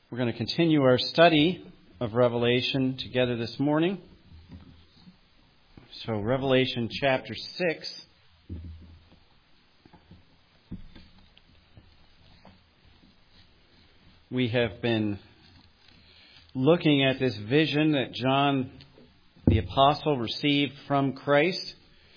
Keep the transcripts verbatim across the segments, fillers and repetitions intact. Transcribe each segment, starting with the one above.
We're going to continue our study of Revelation together this morning. So, Revelation chapter six. We have been looking at this vision that John the Apostle received from Christ.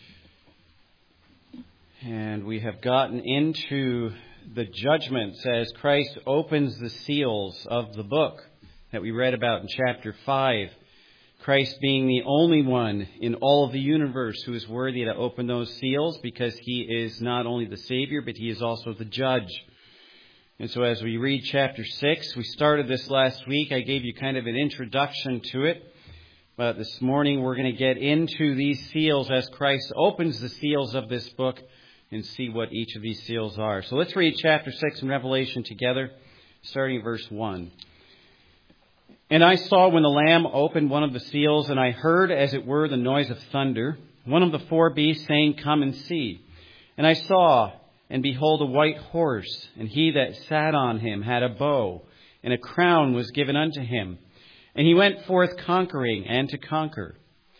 And we have gotten into the judgments as Christ opens the seals of the book that we read about in chapter five. Christ being the only one in all of the universe who is worthy to open those seals, because he is not only the Savior, but he is also the judge. And so as we read chapter six, we started this last week. I gave you kind of an introduction to it. But this morning we're going to get into these seals as Christ opens the seals of this book and see what each of these seals are. So let's read chapter six in Revelation together, starting at verse one. And I saw when the Lamb opened one of the seals, and I heard, as it were, the noise of thunder, one of the four beasts saying, "Come and see." And I saw, and behold, a white horse, and he that sat on him had a bow, and a crown was given unto him. And he went forth conquering and to conquer.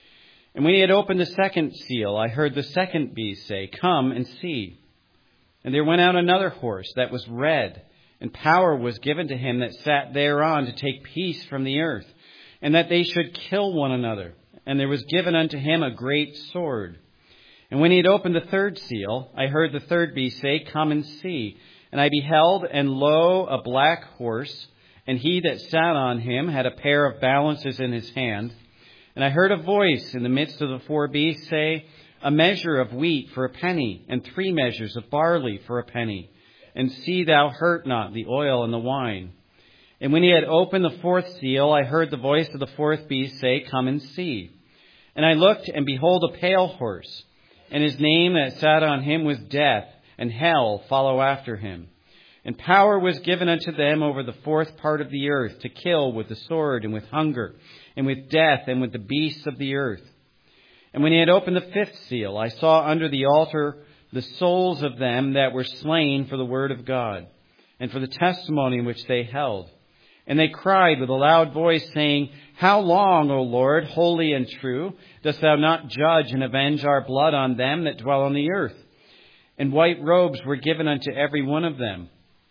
And when he had opened the second seal, I heard the second beast say, "Come and see." And there went out another horse that was red, and power was given to him that sat thereon to take peace from the earth, and that they should kill one another. And there was given unto him a great sword. And when he had opened the third seal, I heard the third beast say, "Come and see." And I beheld, and lo, a black horse, and he that sat on him had a pair of balances in his hand. And I heard a voice in the midst of the four beasts say, "A measure of wheat for a penny, and three measures of barley for a penny. And see thou hurt not the oil and the wine." And when he had opened the fourth seal, I heard the voice of the fourth beast say, "Come and see." And I looked, and behold, a pale horse, and his name that sat on him was Death, and hell follow after him. And power was given unto them over the fourth part of the earth, to kill with the sword, and with hunger, and with death, and with the beasts of the earth. And when he had opened the fifth seal, I saw under the altar the souls of them that were slain for the word of God, and for the testimony which they held. And they cried with a loud voice, saying, "How long, O Lord, holy and true, dost thou not judge and avenge our blood on them that dwell on the earth?" And white robes were given unto every one of them.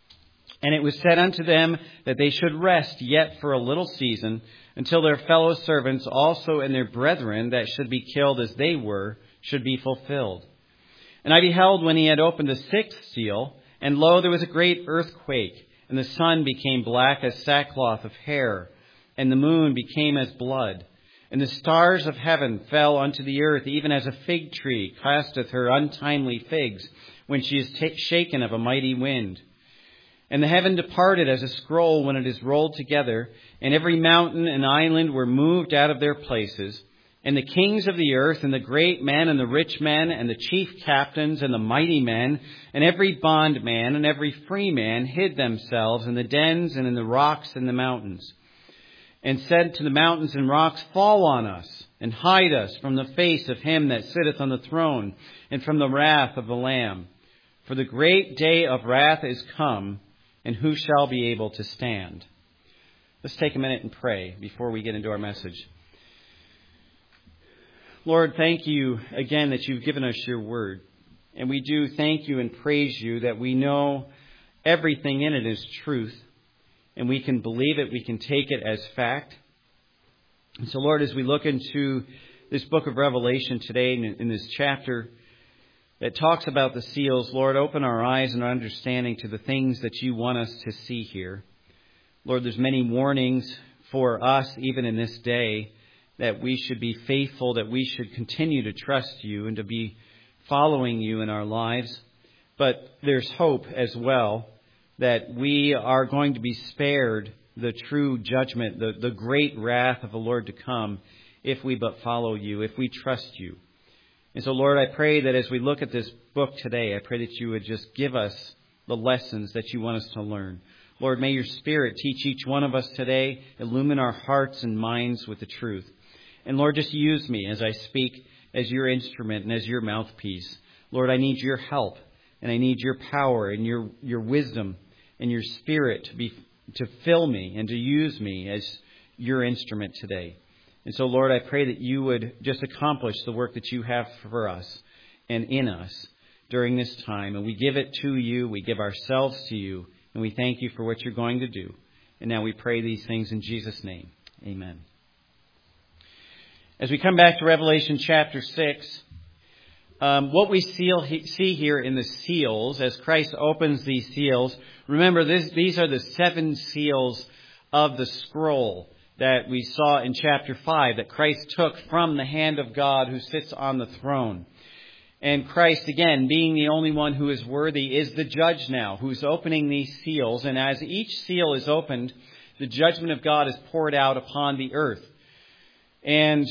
And it was said unto them that they should rest yet for a little season, until their fellow servants also and their brethren that should be killed as they were should be fulfilled. And I beheld when he had opened the sixth seal, and lo, there was a great earthquake, and the sun became black as sackcloth of hair, and the moon became as blood. And the stars of heaven fell unto the earth, even as a fig tree casteth her untimely figs, when she is t- shaken of a mighty wind. And the heaven departed as a scroll when it is rolled together, and every mountain and island were moved out of their places. And the kings of the earth, and the great men, and the rich men, and the chief captains, and the mighty men, and every bondman, and every free man hid themselves in the dens, and in the rocks, and the mountains. And said to the mountains and rocks, "Fall on us, and hide us from the face of him that sitteth on the throne, and from the wrath of the Lamb. For the great day of wrath is come, and who shall be able to stand?" Let's take a minute and pray before we get into our message. Lord, thank you again that you've given us your word. And we do thank you and praise you that we know everything in it is truth. And we can believe it, we can take it as fact. And so, Lord, as we look into this book of Revelation today, in, in this chapter that talks about the seals, Lord, open our eyes and our understanding to the things that you want us to see here. Lord, there's many warnings for us, even in this day, that we should be faithful, that we should continue to trust you and to be following you in our lives. But there's hope as well that we are going to be spared the true judgment, the, the great wrath of the Lord to come, if we but follow you, if we trust you. And so, Lord, I pray that as we look at this book today, I pray that you would just give us the lessons that you want us to learn. Lord, may your Spirit teach each one of us today, illumine our hearts and minds with the truth. And Lord, just use me as I speak as your instrument and as your mouthpiece. Lord, I need your help, and I need your power and your, your wisdom and your Spirit to be to fill me and to use me as your instrument today. And so, Lord, I pray that you would just accomplish the work that you have for us and in us during this time. And we give it to you. We give ourselves to you. And we thank you for what you're going to do. And now we pray these things in Jesus' name. Amen. As we come back to Revelation chapter six, um, what we seal, see here in the seals, as Christ opens these seals, remember this, these are the seven seals of the scroll that we saw in chapter five, that Christ took from the hand of God who sits on the throne. And Christ, again, being the only one who is worthy, is the judge now, who's opening these seals. And as each seal is opened, the judgment of God is poured out upon the earth. And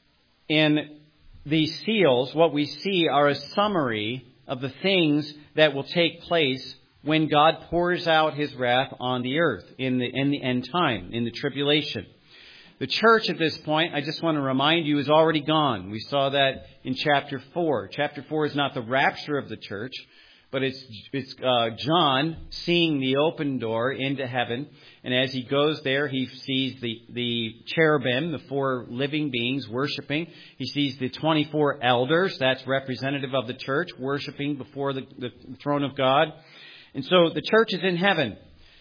in these seals, what we see are a summary of the things that will take place when God pours out his wrath on the earth in the, in the end time, in the tribulation. The church at this point, I just want to remind you, is already gone. We saw that in chapter four. Chapter four is not the rapture of the church, but it's it's uh, John seeing the open door into heaven. And as he goes there, he sees the, the cherubim, the four living beings, worshiping. He sees the twenty-four elders, that's representative of the church, worshiping before the, the throne of God. And so the church is in heaven.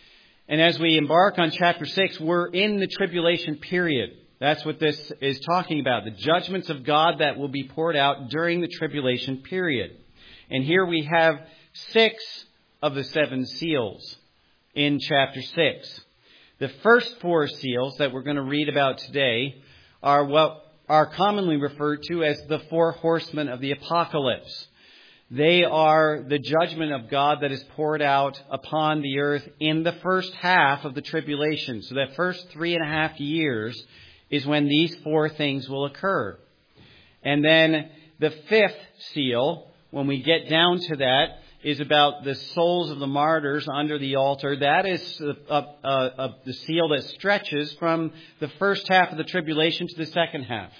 And as we embark on chapter six, we're in the tribulation period. That's what this is talking about. The judgments of God that will be poured out during the tribulation period. And here we have six of the seven seals in chapter six. The first four seals that we're going to read about today are what are commonly referred to as the four horsemen of the apocalypse. They are the judgment of God that is poured out upon the earth in the first half of the tribulation. So that first three and a half years is when these four things will occur. And then the fifth seal, when we get down to that, is about the souls of the martyrs under the altar. That is a, a, a, the seal that stretches from the first half of the tribulation to the second half.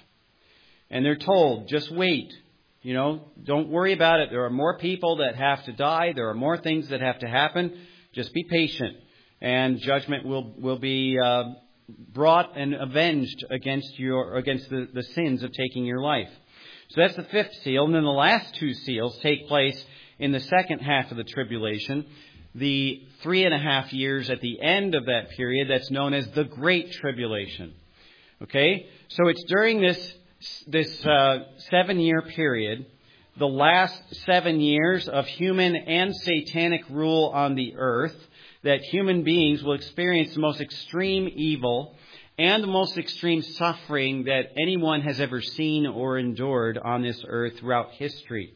And they're told, just wait. You know, don't worry about it. There are more people that have to die. There are more things that have to happen. Just be patient. And judgment will, will be uh, brought and avenged against your against the, the sins of taking your life. So that's the fifth seal. And then the last two seals take place in the second half of the tribulation. The three and a half years at the end of that period, that's known as the Great Tribulation. Okay? So it's during this This uh, seven-year period, the last seven years of human and satanic rule on the earth, that human beings will experience the most extreme evil and the most extreme suffering that anyone has ever seen or endured on this earth throughout history.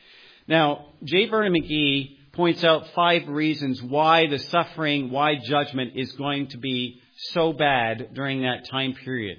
Now, J. Vernon McGee points out five reasons why the suffering, why judgment is going to be so bad during that time period.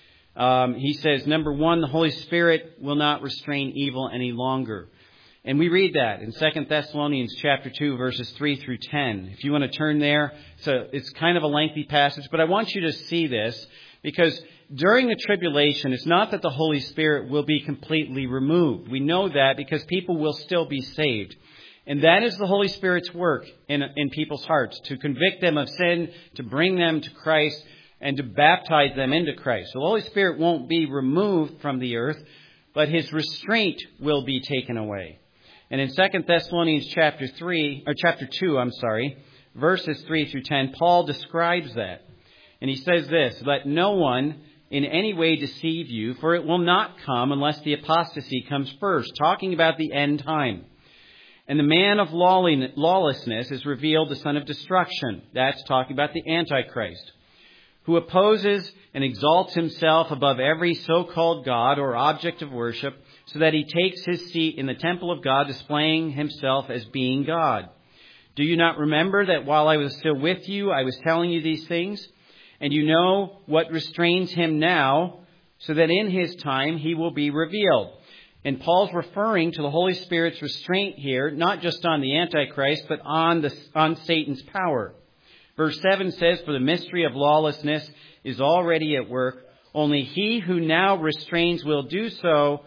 Um, he says, number one, the Holy Spirit will not restrain evil any longer. And we read that in Second Thessalonians chapter two, verses three through ten. If you want to turn there, so it's kind of a lengthy passage, but I want you to see this because during the tribulation, it's not that the Holy Spirit will be completely removed. We know that because people will still be saved. And that is the Holy Spirit's work in, in people's hearts, to convict them of sin, to bring them to Christ, and to baptize them into Christ. So the Holy Spirit won't be removed from the earth, but his restraint will be taken away. And in Second Thessalonians chapter three, or chapter two, I'm sorry, verses three through ten, Paul describes that. And he says this, let no one in any way deceive you, for it will not come unless the apostasy comes first, talking about the end time. And the man of lawlessness is revealed, the son of destruction. That's talking about the Antichrist, who opposes and exalts himself above every so-called God or object of worship, so that he takes his seat in the temple of God, displaying himself as being God. Do you not remember that while I was still with you, I was telling you these things? And you know what restrains him now, so that in his time he will be revealed. And Paul's referring to the Holy Spirit's restraint here, not just on the Antichrist, but on the on Satan's power. Verse seven says, for the mystery of lawlessness is already at work. Only he who now restrains will do so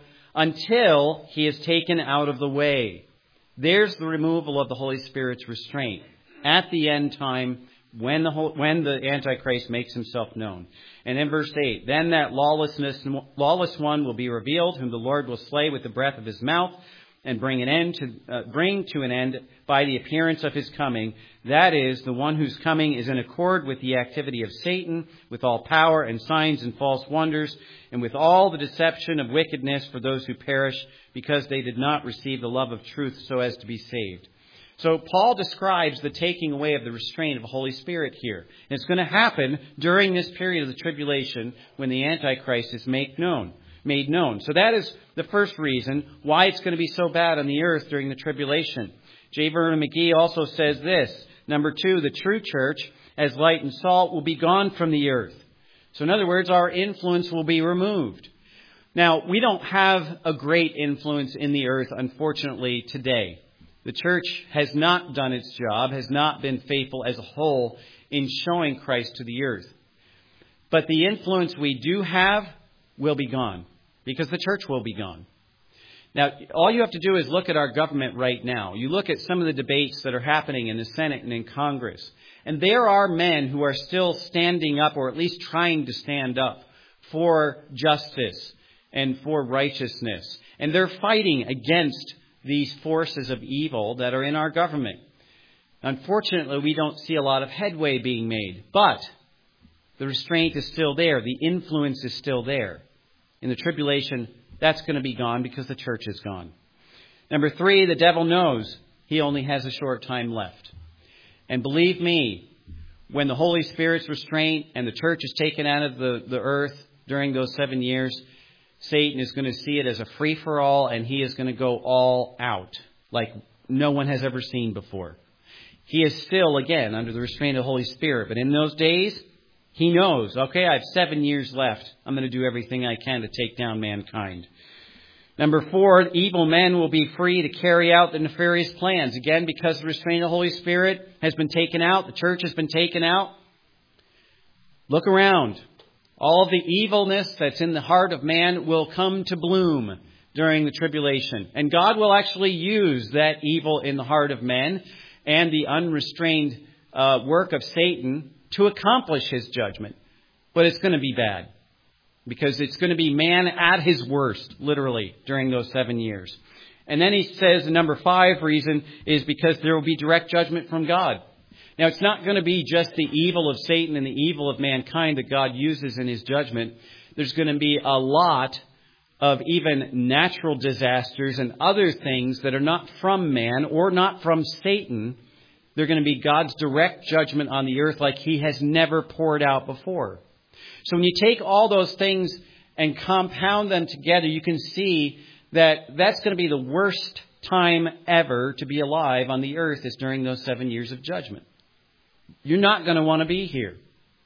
until he is taken out of the way. There's the removal of the Holy Spirit's restraint at the end time when the whole, when the Antichrist makes himself known. And in verse eight, then that lawlessness, lawless one will be revealed, whom the Lord will slay with the breath of his mouth, and bring an end to uh, bring to an end by the appearance of his coming. That is, the one whose coming is in accord with the activity of Satan, with all power and signs and false wonders, and with all the deception of wickedness for those who perish, because they did not receive the love of truth so as to be saved. So Paul describes the taking away of the restraint of the Holy Spirit here. And it's going to happen during this period of the tribulation when the Antichrist is made known. Made known. So that is the first reason why it's going to be so bad on the earth during the tribulation. J. Vernon McGee also says this. Number two, the true church, as light and salt, will be gone from the earth. So in other words, our influence will be removed. Now, we don't have a great influence in the earth, unfortunately, today. The church has not done its job, has not been faithful as a whole in showing Christ to the earth. But the influence we do have will be gone, because the church will be gone. Now, all you have to do is look at our government right now. You look at some of the debates that are happening in the Senate and in Congress. And there are men who are still standing up, or at least trying to stand up, for justice and for righteousness. And they're fighting against these forces of evil that are in our government. Unfortunately, we don't see a lot of headway being made. But the restraint is still there. The influence is still there. In the tribulation, that's going to be gone because the church is gone. Number three, the devil knows he only has a short time left. And believe me, when the Holy Spirit's restraint and the church is taken out of the, the earth during those seven years, Satan is going to see it as a free-for-all, and he is going to go all out like no one has ever seen before. He is still, again, under the restraint of the Holy Spirit. But in those days, he knows, okay, I have seven years left. I'm going to do everything I can to take down mankind. Number four, evil men will be free to carry out the nefarious plans. Again, because the restraint of the Holy Spirit has been taken out, the church has been taken out. Look around. All of the evilness that's in the heart of man will come to bloom during the tribulation. And God will actually use that evil in the heart of men and the unrestrained uh, work of Satan to accomplish his judgment. But it's going to be bad. Because it's going to be man at his worst, literally, during those seven years. And then he says the number five reason is because there will be direct judgment from God. Now, it's not going to be just the evil of Satan and the evil of mankind that God uses in his judgment. There's going to be a lot of even natural disasters and other things that are not from man or not from Satan. They're going to be God's direct judgment on the earth like he has never poured out before. So when you take all those things and compound them together, you can see that that's going to be the worst time ever to be alive on the earth is during those seven years of judgment. You're not going to want to be here.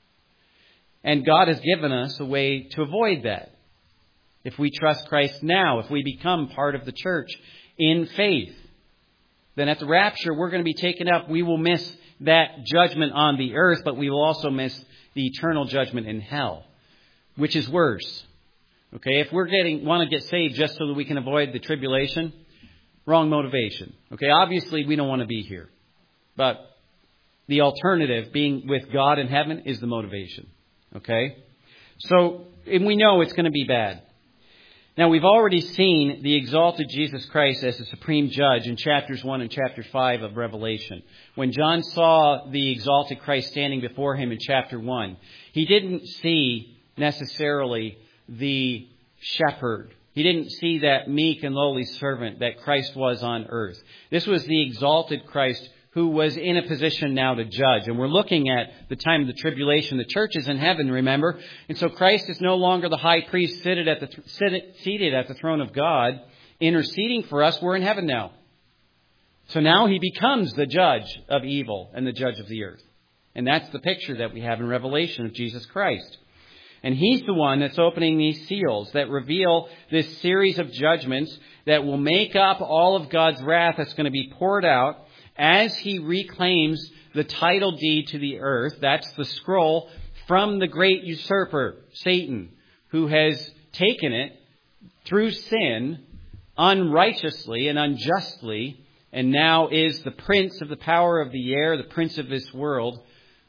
And God has given us a way to avoid that. If we trust Christ now, if we become part of the church in faith, then at the rapture, we're going to be taken up. We will miss that judgment on the earth, but we will also miss the eternal judgment in hell, which is worse. Okay, if we're getting want to get saved just so that we can avoid the tribulation, wrong motivation. Okay, obviously we don't want to be here. But the alternative, being with God in heaven, is the motivation. Okay? So, and we know it's going to be bad. Now, we've already seen the exalted Jesus Christ as the supreme judge in chapters one and chapter five of Revelation. When John saw the exalted Christ standing before him in chapter one, he didn't see necessarily the shepherd. He didn't see that meek and lowly servant that Christ was on earth. This was the exalted Christ who was in a position now to judge. And we're looking at the time of the tribulation. The church is in heaven, remember? And so Christ is no longer the high priest seated at the, seated at the throne of God, interceding for us. We're in heaven now. So now he becomes the judge of evil and the judge of the earth. And that's the picture that we have in Revelation of Jesus Christ. And he's the one that's opening these seals that reveal this series of judgments that will make up all of God's wrath that's going to be poured out as he reclaims the title deed to the earth. That's the scroll from the great usurper, Satan, who has taken it through sin unrighteously and unjustly, and now is the prince of the power of the air, the prince of this world,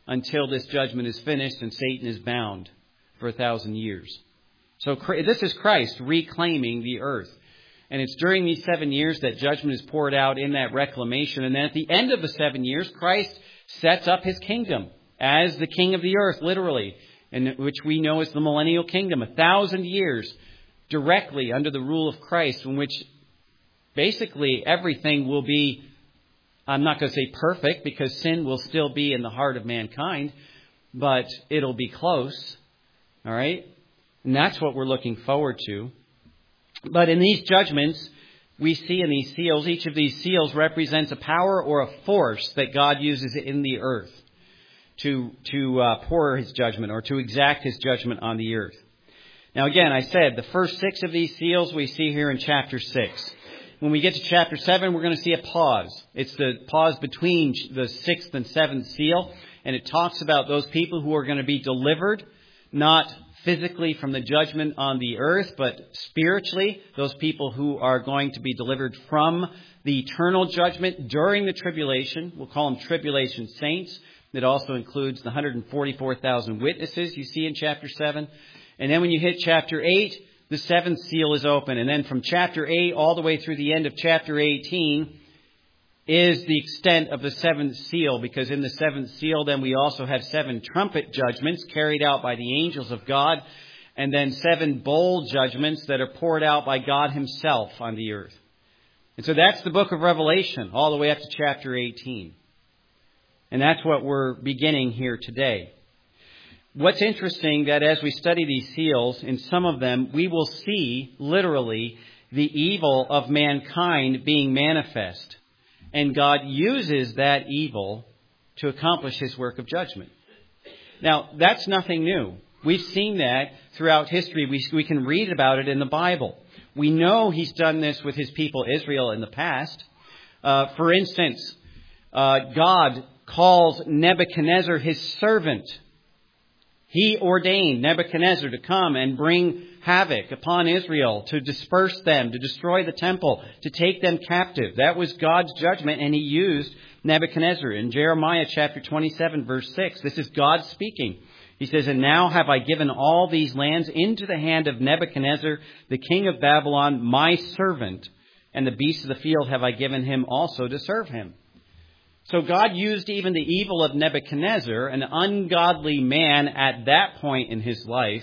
until this judgment is finished and Satan is bound for a thousand years. So this is Christ reclaiming the earth. And it's during these seven years that judgment is poured out in that reclamation. And then at the end of the seven years, Christ sets up his kingdom as the king of the earth, literally, and which we know as the millennial kingdom, a thousand years directly under the rule of Christ, in which basically everything will be, I'm not going to say perfect, because sin will still be in the heart of mankind, but it'll be close. All right? And that's what we're looking forward to. But in these judgments, we see in these seals, each of these seals represents a power or a force that God uses in the earth to, to uh, pour his judgment or to exact his judgment on the earth. Now again, I said the first six of these seals we see here in chapter six. When we get to chapter seven, we're going to see a pause. It's the pause between the sixth and seventh seal. And it talks about those people who are going to be delivered, not physically from the judgment on the earth, but spiritually, those people who are going to be delivered from the eternal judgment during the tribulation. We'll call them tribulation saints. It also includes the one hundred forty-four thousand witnesses you see in chapter seven. And then when you hit chapter eight, the seventh seal is open. And then from chapter eight all the way through the end of chapter eighteen is the extent of the seventh seal, because in the seventh seal then we also have seven trumpet judgments carried out by the angels of God, and then seven bowl judgments that are poured out by God himself on the earth. And so that's the book of Revelation all the way up to chapter eighteen. And that's what we're beginning here today. What's interesting that as we study these seals, in some of them we will see literally the evil of mankind being manifest. And God uses that evil to accomplish his work of judgment. Now, that's nothing new. We've seen that throughout history. We, we can read about it in the Bible. We know he's done this with his people Israel in the past. Uh, for instance, uh, God calls Nebuchadnezzar his servant. He ordained Nebuchadnezzar to come and bring havoc upon Israel, to disperse them, to destroy the temple, to take them captive. That was God's judgment, and he used Nebuchadnezzar. In Jeremiah chapter twenty-seven, verse six, this is God speaking. He says, "And now have I given all these lands into the hand of Nebuchadnezzar, the king of Babylon, my servant, and the beasts of the field have I given him also to serve him." So God used even the evil of Nebuchadnezzar, an ungodly man at that point in his life,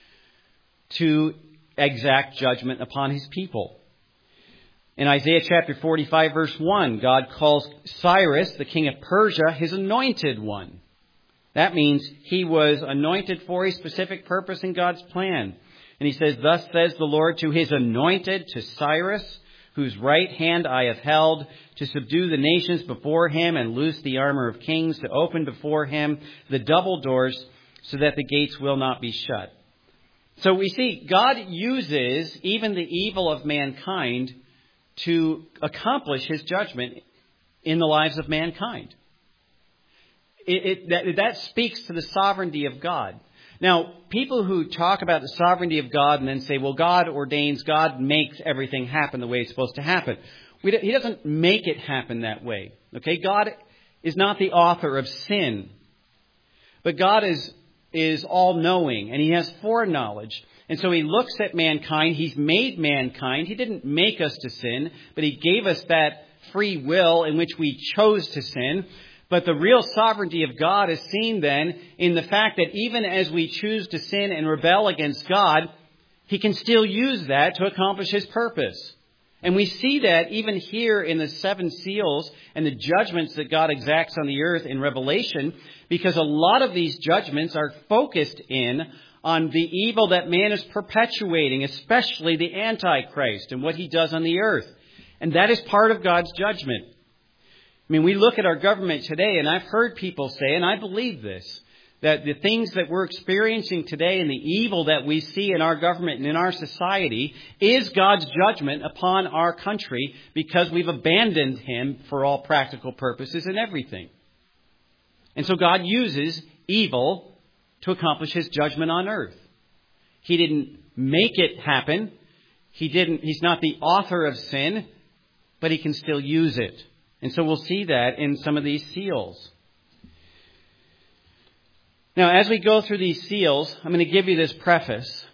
to exact judgment upon his people. In Isaiah chapter forty-five, verse one, God calls Cyrus, the king of Persia, his anointed one. That means he was anointed for a specific purpose in God's plan. And he says, "Thus says the Lord to his anointed, to Cyrus, whose right hand I have held, to subdue the nations before him and loose the armor of kings, to open before him the double doors, so that the gates will not be shut." So we see God uses even the evil of mankind to accomplish his judgment in the lives of mankind. It, it, that, that speaks to the sovereignty of God. Now, people who talk about the sovereignty of God and then say, well, God ordains, God makes everything happen the way it's supposed to happen. We, he doesn't make it happen that way. Okay, God is not the author of sin. But God is, is all-knowing, and he has foreknowledge. And so he looks at mankind. He's made mankind. He didn't make us to sin, but he gave us that free will in which we chose to sin. But the real sovereignty of God is seen then in the fact that even as we choose to sin and rebel against God, he can still use that to accomplish his purpose. And we see that even here in the seven seals and the judgments that God exacts on the earth in Revelation, because a lot of these judgments are focused in on the evil that man is perpetuating, especially the Antichrist and what he does on the earth. And that is part of God's judgment. I mean, we look at our government today, and I've heard people say, and I believe this, that the things that we're experiencing today and the evil that we see in our government and in our society is God's judgment upon our country because we've abandoned him for all practical purposes and everything. And so God uses evil to accomplish his judgment on earth. He didn't make it happen. He didn't, he's not the author of sin, but he can still use it. And so we'll see that in some of these seals. Now, as we go through these seals, I'm going to give you this preface.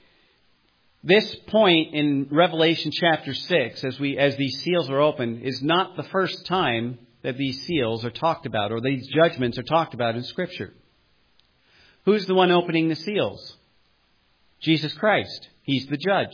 This point in Revelation chapter six, as we as these seals are opened, is not the first time that these seals are talked about or these judgments are talked about in Scripture. Who's the one opening the seals? Jesus Christ. He's the judge.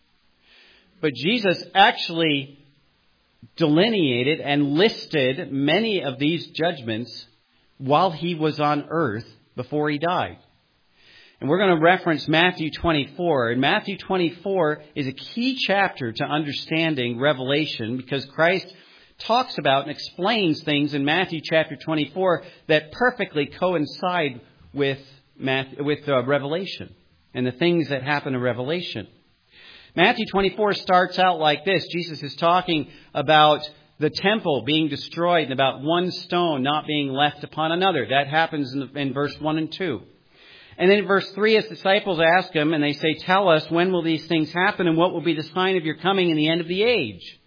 But Jesus actually delineated and listed many of these judgments while he was on earth before he died. And we're going to reference Matthew twenty-four. And Matthew twenty-four is a key chapter to understanding Revelation because Christ talks about and explains things in Matthew chapter twenty-four that perfectly coincide with Matthew, with uh, Revelation and the things that happen in Revelation. Matthew twenty-four starts out like this. Jesus is talking about the temple being destroyed and about one stone not being left upon another. That happens in, the, in verse one and two. And then in verse three, his disciples ask him, and they say, tell us, when will these things happen, and what will be the sign of your coming in the end of the age?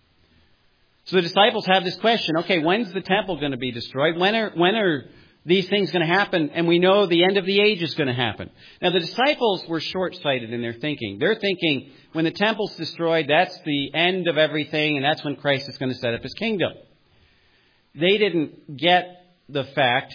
So the disciples have this question, okay, when's the temple going to be destroyed? When are, when are these things going to happen? And we know the end of the age is going to happen. Now, the disciples were short-sighted in their thinking. They're thinking, when the temple's destroyed, that's the end of everything, and that's when Christ is going to set up his kingdom. They didn't get the fact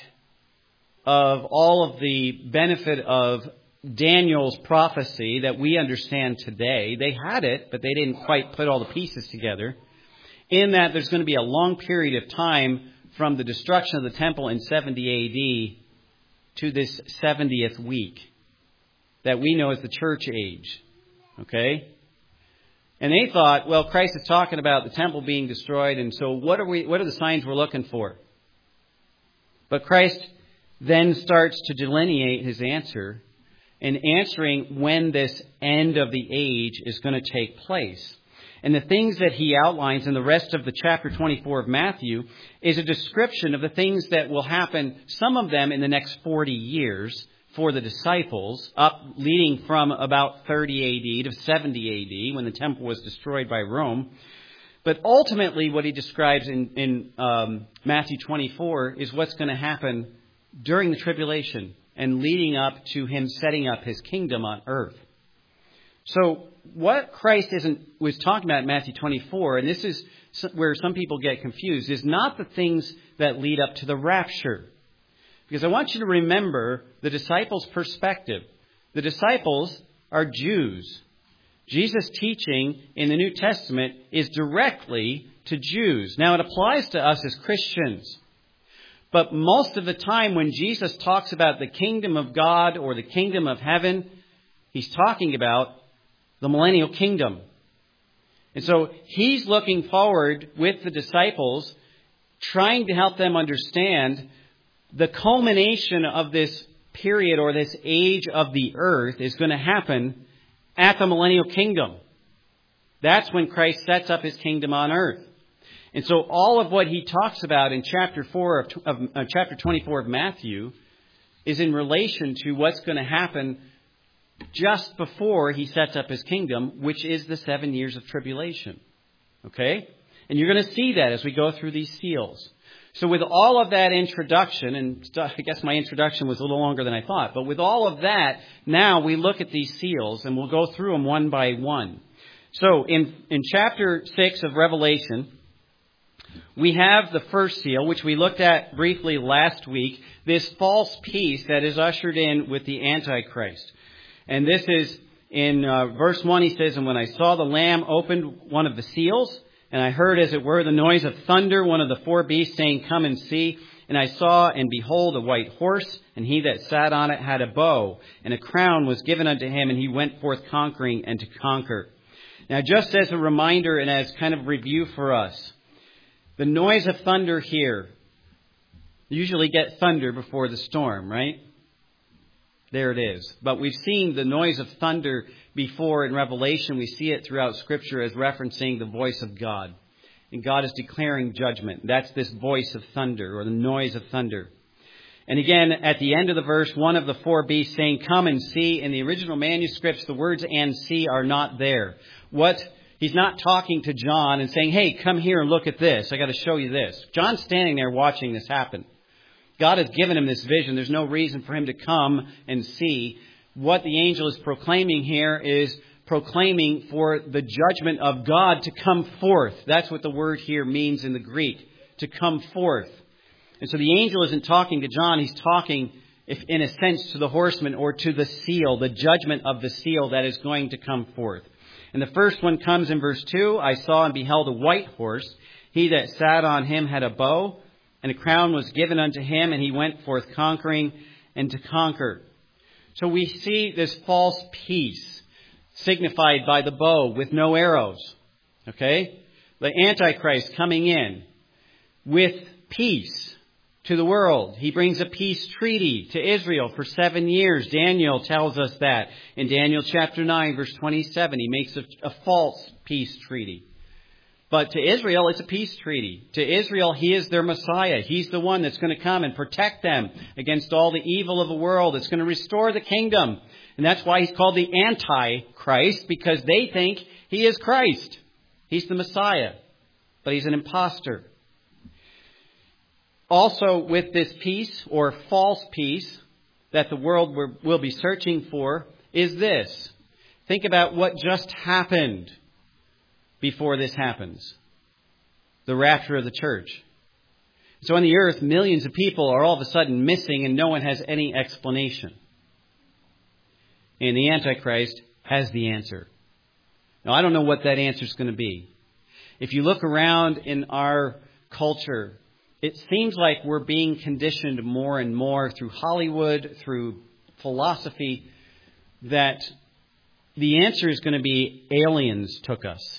of all of the benefit of Daniel's prophecy that we understand today. They had it, but they didn't quite put all the pieces together. In that there's going to be a long period of time from the destruction of the temple in seventy A D to this seventieth week that we know as the church age. Okay? And they thought, well, Christ is talking about the temple being destroyed, and so what are we? What are the signs we're looking for? But Christ then starts to delineate his answer in answering when this end of the age is going to take place. And the things that he outlines in the rest of the chapter twenty-four of Matthew is a description of the things that will happen, some of them in the next forty years for the disciples, up leading from about thirty A D to seventy A D when the temple was destroyed by Rome. But ultimately what he describes in, in um, Matthew twenty-four is what's going to happen during the tribulation and leading up to him setting up his kingdom on earth. So what Christ isn't was talking about in Matthew twenty-four, and this is where some people get confused, is not the things that lead up to the rapture. Because I want you to remember the disciples' perspective. The disciples are Jews. Jesus' teaching in the New Testament is directly to Jews. Now, it applies to us as Christians. But most of the time when Jesus talks about the kingdom of God or the kingdom of heaven, he's talking about the millennial kingdom. And so he's looking forward with the disciples, trying to help them understand the culmination of this period or this age of the earth is going to happen at the millennial kingdom. That's when Christ sets up his kingdom on earth. And so all of what he talks about in chapter four of, of uh, chapter twenty-four of Matthew is in relation to what's going to happen just before he sets up his kingdom, which is the seven years of tribulation. Okay? And you're going to see that as we go through these seals. So with all of that introduction, and I guess my introduction was a little longer than I thought, but with all of that, now we look at these seals and we'll go through them one by one. So in, in chapter six of Revelation, we have the first seal, which we looked at briefly last week, this false peace that is ushered in with the Antichrist. And this is in uh, verse one, he says, and when I saw the Lamb opened one of the seals, and I heard, as it were, the noise of thunder, one of the four beasts saying, come and see. And I saw, and behold, a white horse, and he that sat on it had a bow, and a crown was given unto him, and he went forth conquering and to conquer. Now, just as a reminder and as kind of review for us, the noise of thunder here, you usually get thunder before the storm, right? There it is. But we've seen the noise of thunder before in Revelation. We see it throughout Scripture as referencing the voice of God. And God is declaring judgment. That's this voice of thunder, or the noise of thunder. And again, at the end of the verse, one of the four beasts saying, come and see. In the original manuscripts, the words and see are not there. What? He's not talking to John and saying, hey, come here and look at this. I got to show you this. John's standing there watching this happen. God has given him this vision. There's no reason for him to come and see. What the angel is proclaiming here is proclaiming for the judgment of God to come forth. That's what the word here means in the Greek, to come forth. And so the angel isn't talking to John. He's talking, if in a sense, to the horseman or to the seal, the judgment of the seal that is going to come forth. And the first one comes in verse two. I saw and beheld a white horse. He that sat on him had a bow, and a crown was given unto him, and he went forth conquering and to conquer. So we see this false peace signified by the bow with no arrows. Okay? The Antichrist coming in with peace to the world. He brings a peace treaty to Israel for seven years. Daniel tells us that in Daniel chapter nine, verse twenty-seven. He makes a, a false peace treaty. But to Israel, it's a peace treaty. To Israel, he is their Messiah. He's the one that's going to come and protect them against all the evil of the world. It's going to restore the kingdom. And that's why he's called the Antichrist, because they think he is Christ. He's the Messiah, but he's an imposter. Also, with this peace or false peace that the world will be searching for is this. Think about what just happened before this happens. The rapture of the church. So on the earth, millions of people are all of a sudden missing and no one has any explanation. And the Antichrist has the answer. Now, I don't know what that answer is going to be. If you look around in our culture, it seems like we're being conditioned more and more through Hollywood, through philosophy, that the answer is going to be aliens took us.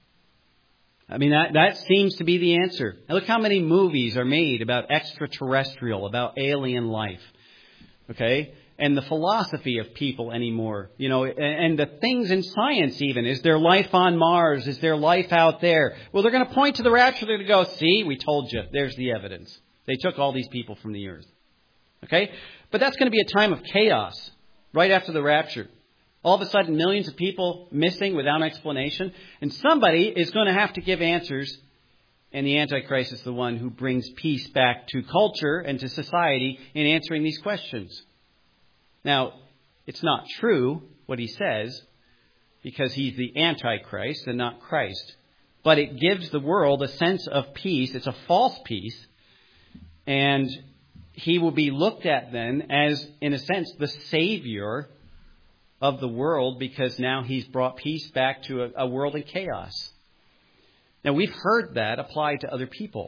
I mean, that, that seems to be the answer. Now look how many movies are made about extraterrestrial, about alien life. Okay? And the philosophy of people anymore. You know, and, and the things in science even. Is there life on Mars? Is there life out there? Well, they're going to point to the rapture. They're going to go, see, we told you. There's the evidence. They took all these people from the earth. Okay? But that's going to be a time of chaos right after the rapture. All of a sudden, millions of people missing without explanation. And somebody is going to have to give answers. And the Antichrist is the one who brings peace back to culture and to society in answering these questions. Now, it's not true what he says because he's the Antichrist and not Christ. But it gives the world a sense of peace. It's a false peace. And he will be looked at then as, in a sense, the Savior of the world, because now he's brought peace back to a, a world in chaos. Now, we've heard that applied to other people.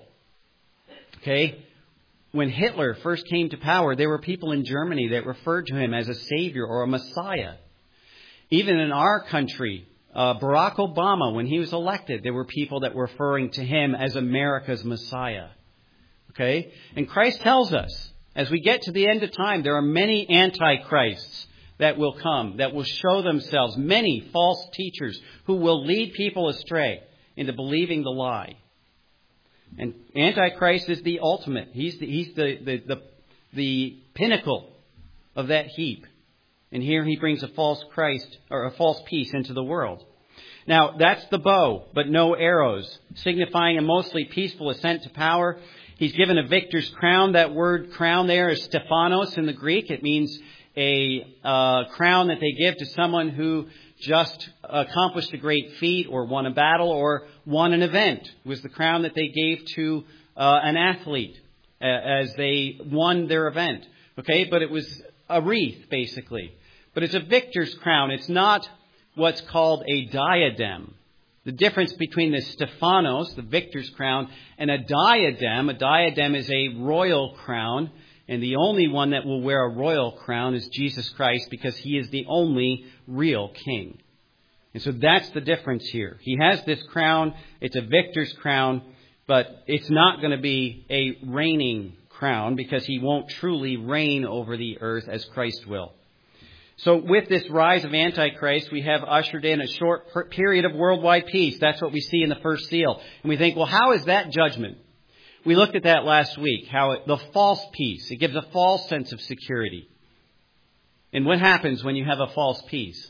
Okay? When Hitler first came to power, there were people in Germany that referred to him as a savior or a Messiah. Even in our country, uh, Barack Obama, when he was elected, there were people that were referring to him as America's Messiah. Okay? And Christ tells us, as we get to the end of time, there are many antichrists that will come, that will show themselves, many false teachers who will lead people astray into believing the lie. And Antichrist is the ultimate. He's the, he's the, the, the, the pinnacle of that heap. And here he brings a false Christ or a false peace into the world. Now, that's the bow, but no arrows, signifying a mostly peaceful ascent to power. He's given a victor's crown. That word crown there is Stephanos in the Greek. It means a uh, crown that they give to someone who just accomplished a great feat or won a battle or won an event. It was the crown that they gave to uh, an athlete uh, as they won their event. Okay, but it was a wreath, basically. But it's a victor's crown. It's not what's called a diadem. The difference between the Stephanos, the victor's crown, and a diadem, a diadem is a royal crown. And the only one that will wear a royal crown is Jesus Christ, because he is the only real king. And so that's the difference here. He has this crown. It's a victor's crown, but it's not going to be a reigning crown because he won't truly reign over the earth as Christ will. So with this rise of Antichrist, we have ushered in a short period of worldwide peace. That's what we see in the first seal. And we think, well, how is that judgment? We looked at that last week, how it, the false peace, it gives a false sense of security. And what happens when you have a false peace?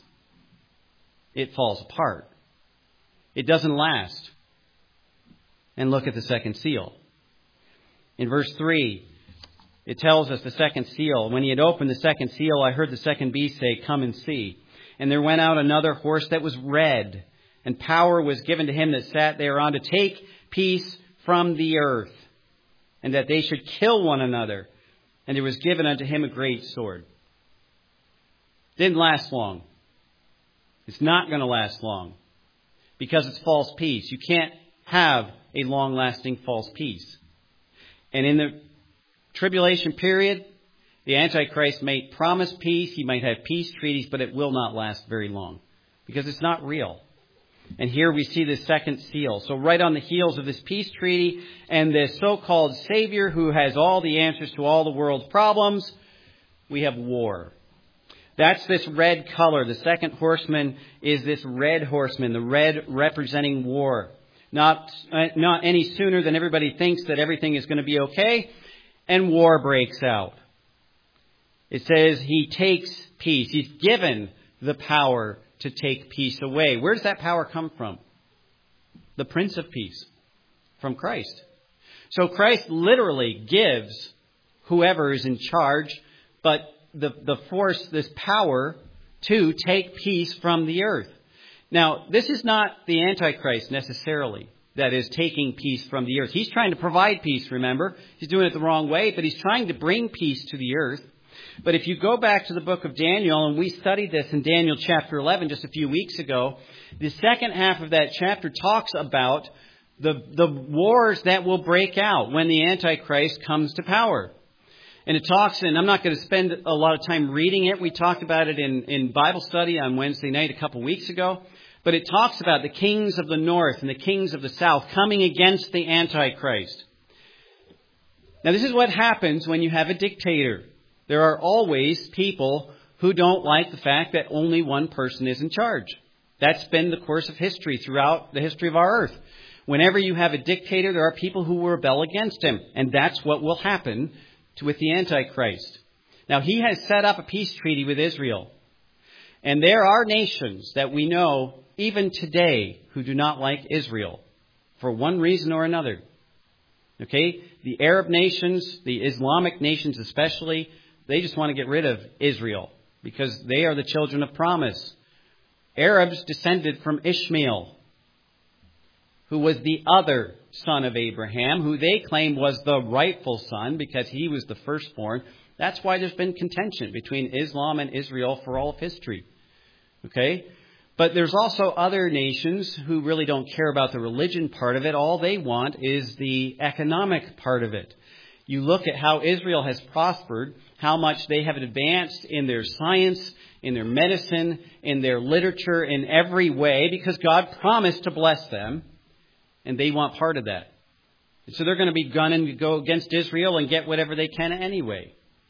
It falls apart. It doesn't last. And look at the second seal. In verse three, It tells us the second seal. When he had opened the second seal, I heard the second beast say, "Come and see." And there went out another horse that was red, and power was given to him that sat thereon to take peace from the earth, and that they should kill one another. And there was given unto him a great sword. Didn't last long. It's not going to last long, because it's false peace. You can't have a long-lasting false peace. And in the tribulation period, the Antichrist may promise peace. He might have peace treaties, but it will not last very long, because it's not real. And here we see the second seal. So right on the heels of this peace treaty and this so-called Savior who has all the answers to all the world's problems, we have war. That's this red color. The second horseman is this red horseman, the red representing war. Not, uh, not any sooner than everybody thinks that everything is going to be okay, and war breaks out. It says he takes peace. He's given the power to take peace away. Where does that power come from? The Prince of Peace, from Christ. So Christ literally gives whoever is in charge, but the, the force, this power to take peace from the earth. Now, this is not the Antichrist necessarily that is taking peace from the earth. He's trying to provide peace, remember. He's doing it the wrong way, but he's trying to bring peace to the earth. But if you go back to the book of Daniel, and we studied this in Daniel chapter eleven just a few weeks ago, the second half of that chapter talks about the, the wars that will break out when the Antichrist comes to power. And it talks, and I'm not going to spend a lot of time reading it. We talked about it in, in Bible study on Wednesday night a couple weeks ago. But it talks about the kings of the north and the kings of the south coming against the Antichrist. Now, this is what happens when you have a dictator. There are always people who don't like the fact that only one person is in charge. That's been the course of history throughout the history of our earth. Whenever you have a dictator, there are people who will rebel against him. And that's what will happen to, with the Antichrist. Now, he has set up a peace treaty with Israel. And there are nations that we know, even today, who do not like Israel for one reason or another. Okay? The Arab nations, the Islamic nations especially, they just want to get rid of Israel because they are the children of promise. Arabs descended from Ishmael, who was the other son of Abraham, who they claimed was the rightful son because he was the firstborn. That's why there's been contention between Islam and Israel for all of history. Okay? But there's also other nations who really don't care about the religion part of it. All they want is the economic part of it. You look at how Israel has prospered, how much they have advanced in their science, in their medicine, in their literature, in every way, because God promised to bless them, and they want part of that. And so they're going to be gunning to go against Israel and get whatever they can anyway.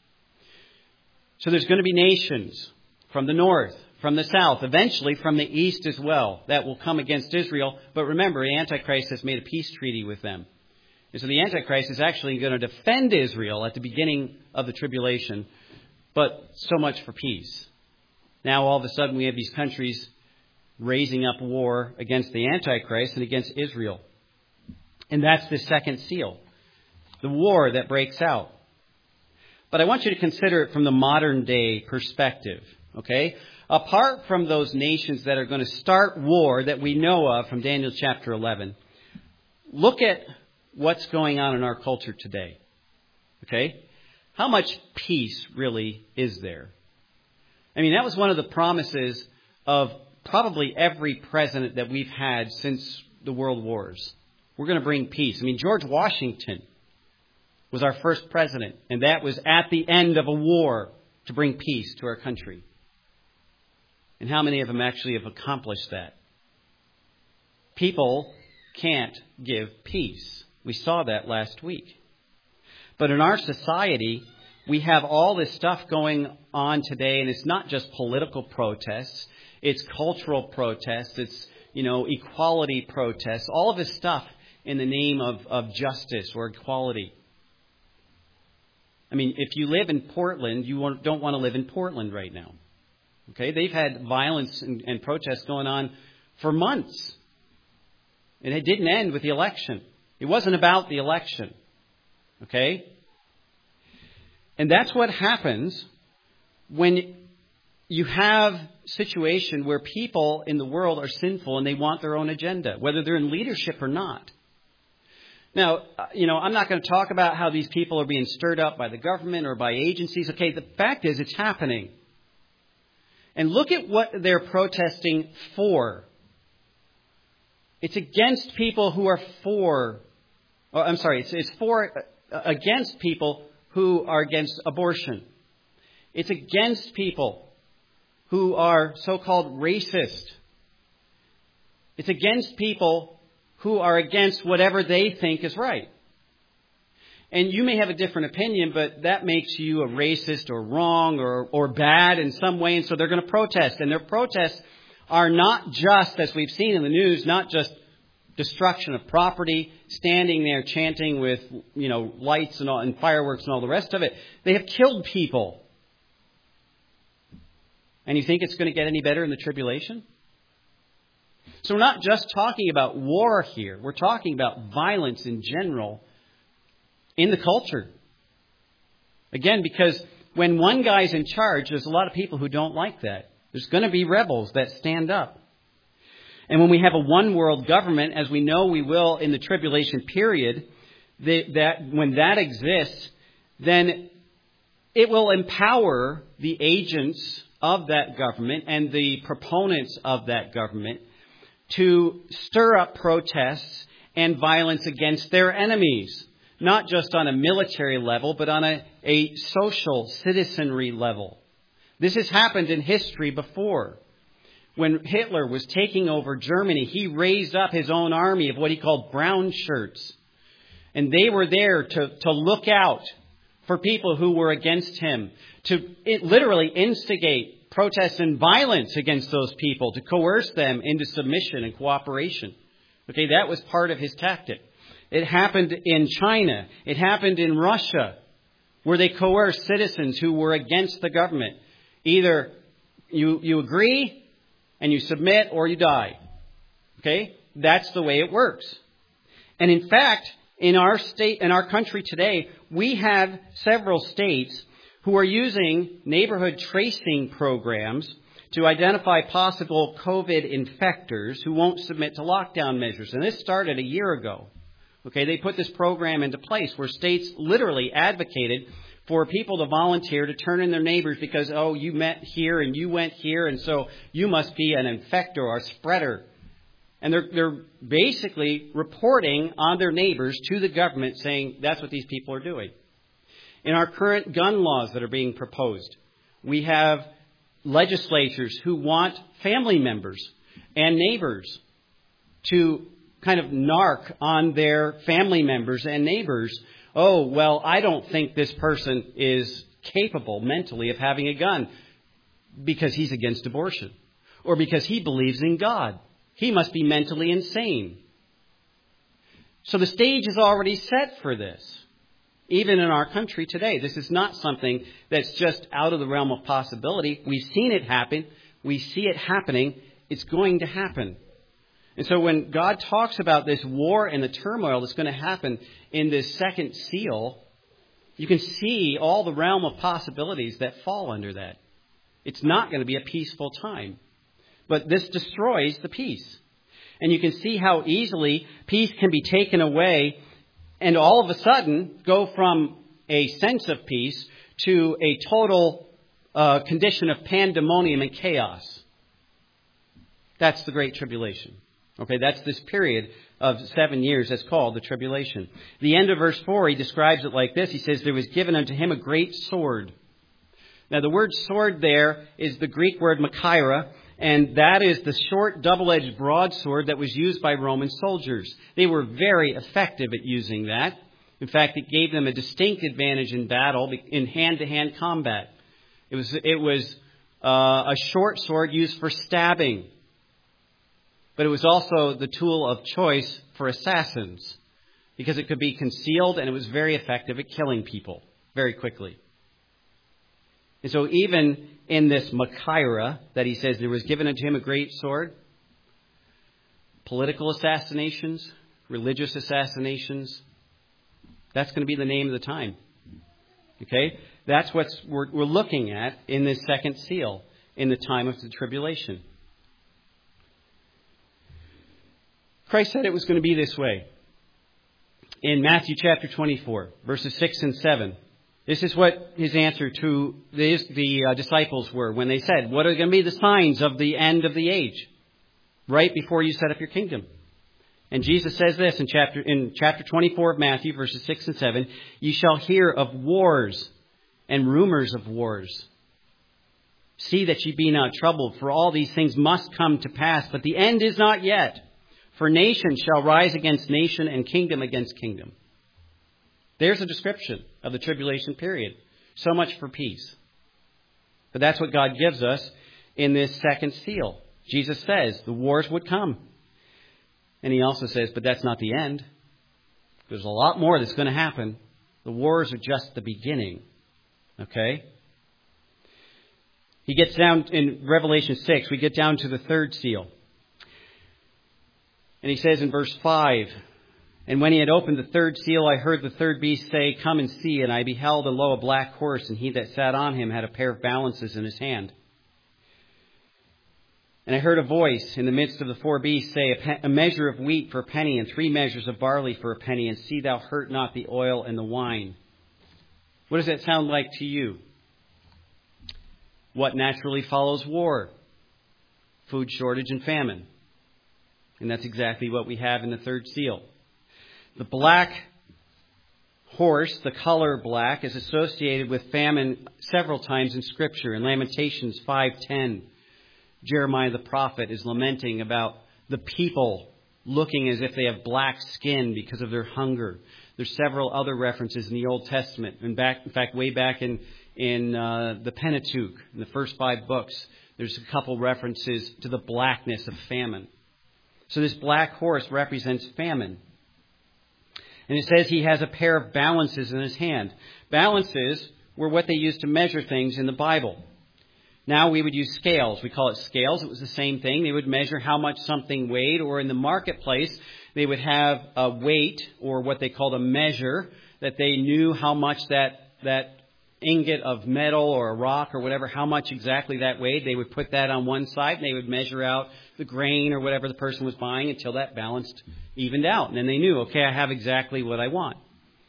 So there's going to be nations from the north, from the south, eventually from the east as well, that will come against Israel. But remember, the Antichrist has made a peace treaty with them. And so the Antichrist is actually going to defend Israel at the beginning of the tribulation, but so much for peace. Now all of a sudden we have these countries raising up war against the Antichrist and against Israel. And that's the second seal, the war that breaks out. But I want you to consider it from the modern day perspective, okay? Apart from those nations that are going to start war that we know of from Daniel chapter eleven, look at what's going on in our culture today, okay? How much peace really is there? I mean, that was one of the promises of probably every president that we've had since the world wars. We're going to bring peace. I mean, George Washington was our first president, and that was at the end of a war to bring peace to our country. And how many of them actually have accomplished that? People can't give peace. We saw that last week. But in our society, we have all this stuff going on today, and it's not just political protests. It's cultural protests. It's, you know, equality protests. All of this stuff in the name of, of justice or equality. I mean, if you live in Portland, you don't want to live in Portland right now. Okay? They've had violence and, and protests going on for months. And it didn't end with the election. It wasn't about the election. Okay? And that's what happens when you have a situation where people in the world are sinful and they want their own agenda, whether they're in leadership or not. Now, you know, I'm not going to talk about how these people are being stirred up by the government or by agencies. Okay, the fact is it's happening. And look at what they're protesting for. It's against people who are for, oh, I'm sorry, it's, it's for, uh, against people who are against abortion. It's against people who are so-called racist. It's against people who are against whatever they think is right. And you may have a different opinion, but that makes you a racist or wrong or, or bad in some way, and so they're going to protest. And their protests are not just, as we've seen in the news, not just destruction of property, standing there chanting with, you know, lights and, all, and fireworks and all the rest of it. They have killed people. And you think it's going to get any better in the tribulation? So we're not just talking about war here. We're talking about violence in general in the culture. Again, because when one guy's in charge, there's a lot of people who don't like that. There's going to be rebels that stand up. And when we have a one-world government, as we know we will in the tribulation period, that, that when that exists, then it will empower the agents of that government and the proponents of that government to stir up protests and violence against their enemies, not just on a military level, but on a, a social citizenry level. This has happened in history before. When Hitler was taking over Germany, he raised up his own army of what he called brown shirts. And they were there to, to look out for people who were against him, to it literally instigate protests and violence against those people, to coerce them into submission and cooperation. Okay, that was part of his tactic. It happened in China. It happened in Russia, where they coerced citizens who were against the government. Either you, you agree and you submit or you die. Okay? That's the way it works. And in fact, in our state, in our country today, we have several states who are using neighborhood tracing programs to identify possible COVID infectors who won't submit to lockdown measures. And this started a year ago. Okay, they put this program into place where states literally advocated for people to volunteer to turn in their neighbors because, oh, you met here and you went here, and so you must be an infector or a spreader. And they're, they're basically reporting on their neighbors to the government saying that's what these people are doing. In our current gun laws that are being proposed, we have legislatures who want family members and neighbors to kind of narc on their family members and neighbors. Oh, well, I don't think this person is capable mentally of having a gun because he's against abortion or because he believes in God. He must be mentally insane. So the stage is already set for this, even in our country today. This is not something that's just out of the realm of possibility. We've seen it happen. We see it happening. It's going to happen. And so when God talks about this war and the turmoil that's going to happen in this second seal, you can see all the realm of possibilities that fall under that. It's not going to be a peaceful time. But this destroys the peace. And you can see how easily peace can be taken away and all of a sudden go from a sense of peace to a total uh, condition of pandemonium and chaos. That's the Great Tribulation. Okay, that's this period of seven years that's called the tribulation. The end of verse four, he describes it like this. He says, there was given unto him a great sword. Now, the word sword there is the Greek word machaira, and that is the short, double-edged broadsword that was used by Roman soldiers. They were very effective at using that. In fact, it gave them a distinct advantage in battle, in hand-to-hand combat. It was, it was uh, a short sword used for stabbing. But it was also the tool of choice for assassins because it could be concealed and it was very effective at killing people very quickly. And so even in this machaira that he says there was given unto him a great sword, political assassinations, religious assassinations, that's going to be the name of the time. Okay? That's what we're, we're looking at in this second seal, in the time of the tribulation. Christ said it was going to be this way. In Matthew chapter twenty-four, verses six and seven, this is what his answer to the, the uh, disciples were when they said, what are going to be the signs of the end of the age? Right before you set up your kingdom. And Jesus says this in chapter in chapter twenty-four of Matthew, verses six and seven, "You shall hear of wars and rumors of wars. See that ye be not troubled, for all these things must come to pass, but the end is not yet. For nation shall rise against nation, and kingdom against kingdom." There's a description of the tribulation period. So much for peace. But that's what God gives us in this second seal. Jesus says the wars would come. And he also says, but that's not the end. There's a lot more that's going to happen. The wars are just the beginning. Okay? He gets down in Revelation six, we get down to the third seal. And he says in verse five, "And when he had opened the third seal, I heard the third beast say, Come and see. And I beheld, and lo, a black horse, and he that sat on him had a pair of balances in his hand. And I heard a voice in the midst of the four beasts say, a, pe- a measure of wheat for a penny, and three measures of barley for a penny, and see thou hurt not the oil and the wine." What does that sound like to you? What naturally follows war? Food shortage and famine. And that's exactly what we have in the third seal. The black horse, the color black, is associated with famine several times in Scripture. In Lamentations five ten, Jeremiah the prophet is lamenting about the people looking as if they have black skin because of their hunger. There's several other references in the Old Testament. And back, in fact, way back in, in uh, the Pentateuch, in the first five books, there's a couple references to the blackness of famine. So this black horse represents famine. And it says he has a pair of balances in his hand. Balances were what they used to measure things in the Bible. Now we would use scales. We call it scales. It was the same thing. They would measure how much something weighed, or in the marketplace, they would have a weight, or what they called a measure, that they knew how much that, that ingot of metal or a rock or whatever, how much exactly that weighed. They would put that on one side, and they would measure out the grain or whatever the person was buying until that balanced, evened out. And then they knew, okay, I have exactly what I want.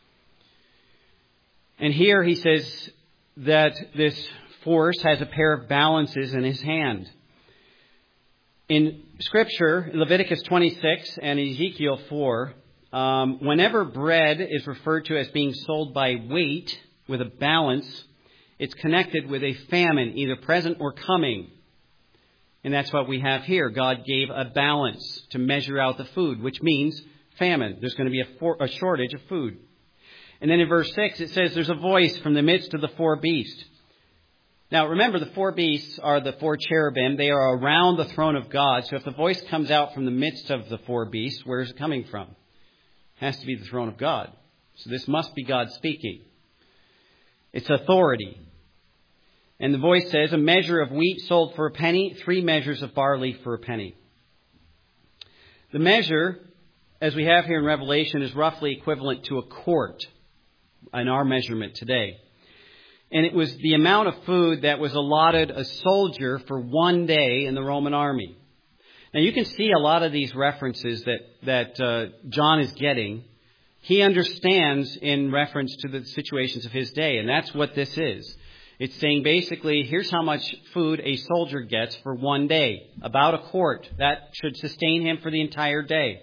And here he says that this horse has a pair of balances in his hand. In Scripture, Leviticus twenty-six and Ezekiel four, um, whenever bread is referred to as being sold by weight with a balance, it's connected with a famine, either present or coming. And that's what we have here. God gave a balance to measure out the food, which means famine. There's going to be a, for, a shortage of food. And then in verse six, it says there's a voice from the midst of the four beasts. Now, remember, the four beasts are the four cherubim. They are around the throne of God. So if the voice comes out from the midst of the four beasts, where is it coming from? It has to be the throne of God. So this must be God speaking. It's authority. And the voice says, a measure of wheat sold for a penny, three measures of barley for a penny. The measure, as we have here in Revelation, is roughly equivalent to a quart in our measurement today. And it was the amount of food that was allotted a soldier for one day in the Roman army. Now you can see a lot of these references that, that uh, John is getting. He understands in reference to the situations of his day. And that's what this is. It's saying basically, here's how much food a soldier gets for one day. About a quart. That should sustain him for the entire day.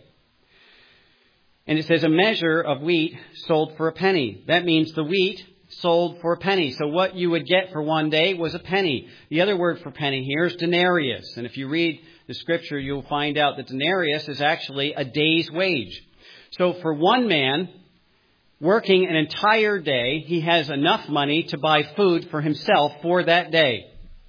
And it says a measure of wheat sold for a penny. That means the wheat sold for a penny. So what you would get for one day was a penny. The other word for penny here is denarius. And if you read the Scripture, you'll find out that denarius is actually a day's wage. So for one man working an entire day, he has enough money to buy food for himself for that day.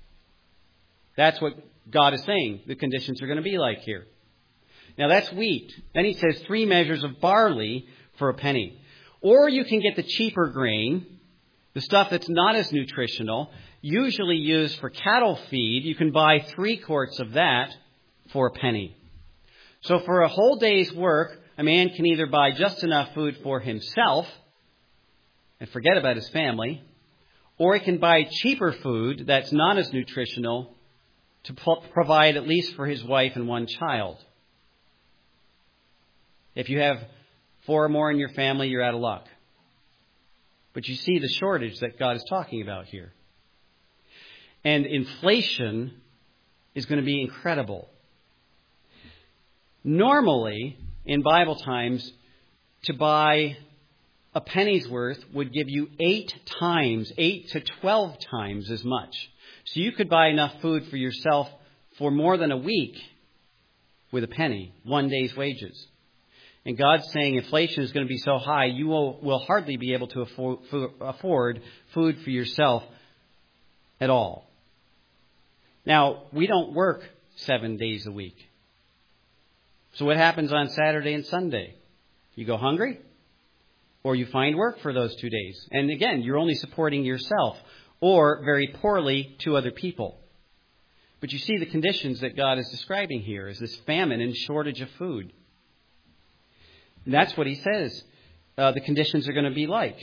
That's what God is saying the conditions are going to be like here. Now that's wheat. Then he says three measures of barley for a penny. Or you can get the cheaper grain, the stuff that's not as nutritional, usually used for cattle feed. You can buy three quarts of that for a penny. So for a whole day's work, a man can either buy just enough food for himself and forget about his family, Or he can buy cheaper food that's not as nutritional to pro- provide at least for his wife and one child. If you have four or more in your family, you're out of luck. But you see the shortage that God is talking about here. And inflation is going to be incredible. Normally, in Bible times, to buy a penny's worth would give you eight times, eight to twelve times as much. So you could buy enough food for yourself for more than a week with a penny, one day's wages. And God's saying inflation is going to be so high, you will, will hardly be able to afford, afford food for yourself at all. Now, we don't work seven days a week. So what happens on Saturday and Sunday? You go hungry? Or you find work for those two days. And again, you're only supporting yourself or very poorly two other people. But you see the conditions that God is describing here is this famine and shortage of food. And that's what he says uh, the conditions are going to be like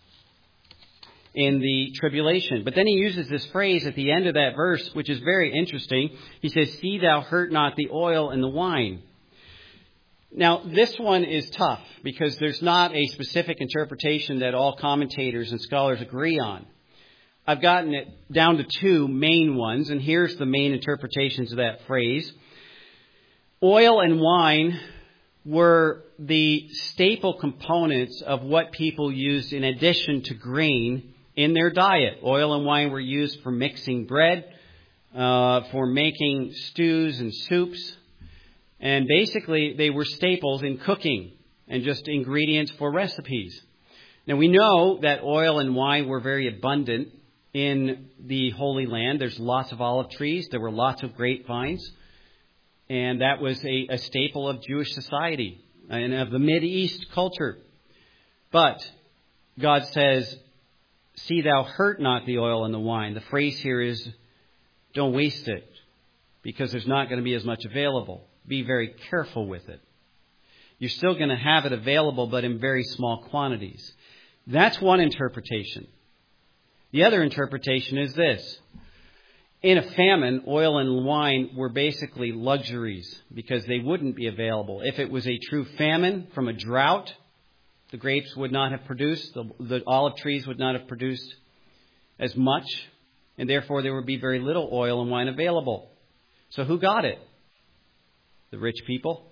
in the tribulation. But then he uses this phrase at the end of that verse, which is very interesting. He says, "See thou hurt not the oil and the wine." Now, this one is tough because there's not a specific interpretation that all commentators and scholars agree on. I've gotten it down to two main ones, and here's the main interpretations of that phrase. Oil and wine were the staple components of what people used in addition to grain in their diet. Oil and wine were used for mixing bread, uh, for making stews and soups. And basically, they were staples in cooking and just ingredients for recipes. Now, we know that oil and wine were very abundant in the Holy Land. There's lots of olive trees. There were lots of grapevines. And that was a, a staple of Jewish society and of the Mideast culture. But God says, "See thou hurt not the oil and the wine." The phrase here is, don't waste it, because there's not going to be as much available. Be very careful with it. You're still going to have it available, but in very small quantities. That's one interpretation. The other interpretation is this. In a famine, oil and wine were basically luxuries because they wouldn't be available. If it was a true famine from a drought, the grapes would not have produced, the, the olive trees would not have produced as much, and therefore there would be very little oil and wine available. So who got it? The rich people.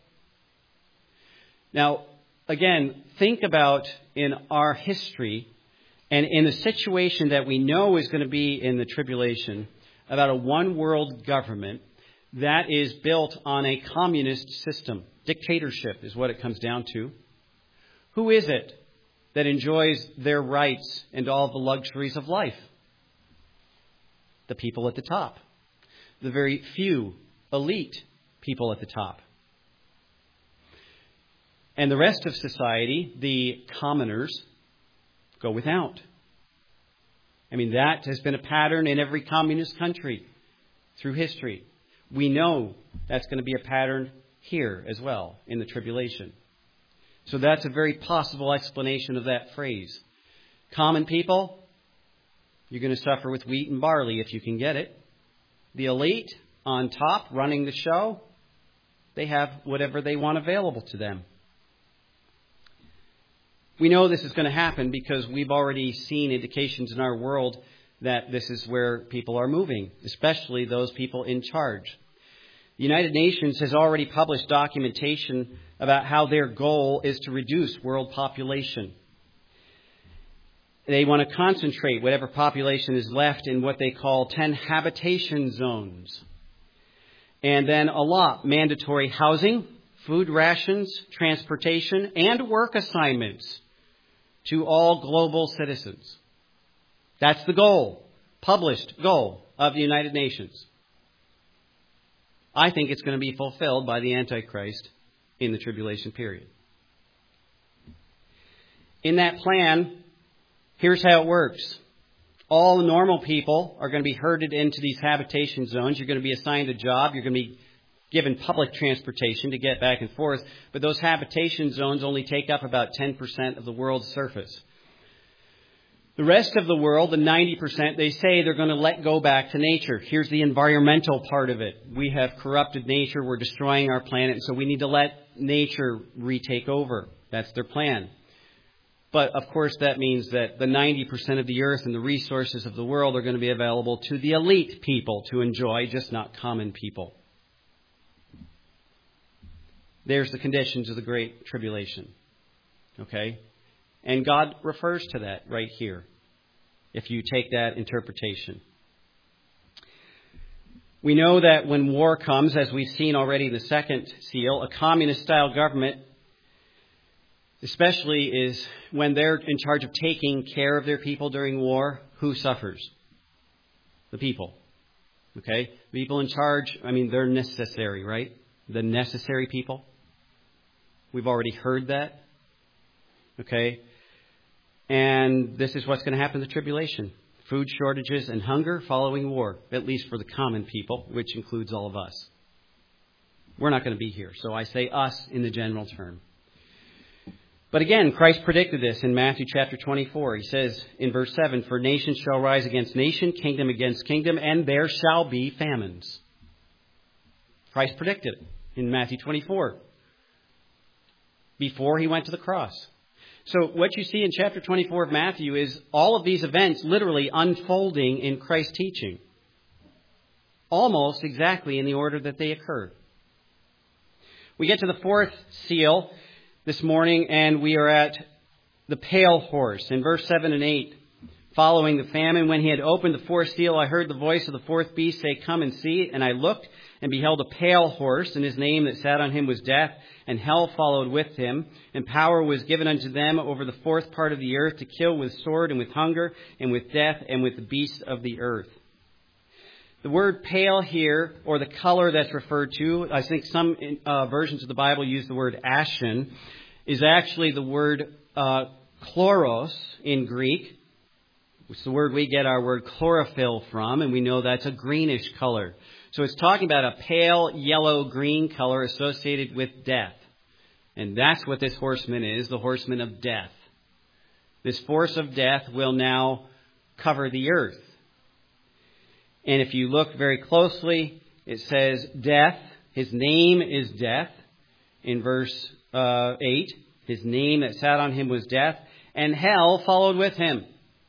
Now, again, think about in our history and in the situation that we know is going to be in the tribulation about a one world government that is built on a communist system. Dictatorship is what it comes down to. Who is it that enjoys their rights and all the luxuries of life? The people at the top. The very few elite people at the top. And the rest of society, the commoners, go without. I mean, that has been a pattern in every communist country through history. We know that's going to be a pattern here as well in the tribulation. So that's a very possible explanation of that phrase. Common people, you're going to suffer with wheat and barley if you can get it. The elite on top running the show, they have whatever they want available to them. We know this is going to happen because we've already seen indications in our world that this is where people are moving, especially those people in charge. The United Nations has already published documentation about how their goal is to reduce world population. They want to concentrate whatever population is left in what they call ten habitation zones. And then allot mandatory housing, food rations, transportation, and work assignments to all global citizens. That's the goal, published goal of the United Nations. I think it's going to be fulfilled by the Antichrist in the tribulation period. In that plan, here's how it works. All the normal people are going to be herded into these habitation zones. You're going to be assigned a job. You're going to be given public transportation to get back and forth. But those habitation zones only take up about ten percent of the world's surface. The rest of the world, the ninety percent, they say they're going to let go back to nature. Here's the environmental part of it. We have corrupted nature. We're destroying our planet. So we need to let nature retake over. That's their plan. But, of course, that means that the ninety percent of the earth and the resources of the world are going to be available to the elite people to enjoy, just not common people. There's the conditions of the Great Tribulation. Okay? And God refers to that right here, if you take that interpretation. We know that when war comes, as we've seen already in the second seal, a communist-style government, especially is when they're in charge of taking care of their people during war, who suffers? The people. Okay? The people in charge, I mean, they're necessary, right? The necessary people. We've already heard that. Okay? And this is what's going to happen in the tribulation. Food shortages and hunger following war, at least for the common people, which includes all of us. We're not going to be here. So I say us in the general term. But again, Christ predicted this in Matthew chapter twenty-four. He says in verse seven, "For nation shall rise against nation, kingdom against kingdom, and there shall be famines." Christ predicted it in Matthew twenty-four before he went to the cross. So what you see in chapter twenty-four of Matthew is all of these events literally unfolding in Christ's teaching. Almost exactly in the order that they occurred. We get to the fourth seal this morning, and we are at the pale horse. In verse seven and eight, following the famine, when he had opened the fourth seal, I heard the voice of the fourth beast say, "Come and see." And I looked and beheld a pale horse, and his name that sat on him was Death, and hell followed with him. And power was given unto them over the fourth part of the earth to kill with sword and with hunger and with death and with the beasts of the earth. The word pale here, or the color that's referred to, I think some uh, versions of the Bible use the word ashen, is actually the word uh, chloros in Greek, which is the word we get our word chlorophyll from, and we know that's a greenish color. So it's talking about a pale yellow-green color associated with death. And that's what this horseman is, the horseman of death. This force of death will now cover the earth. And if you look very closely, it says Death. His name is Death. In verse uh, eight, his name that sat on him was Death. And hell followed with him.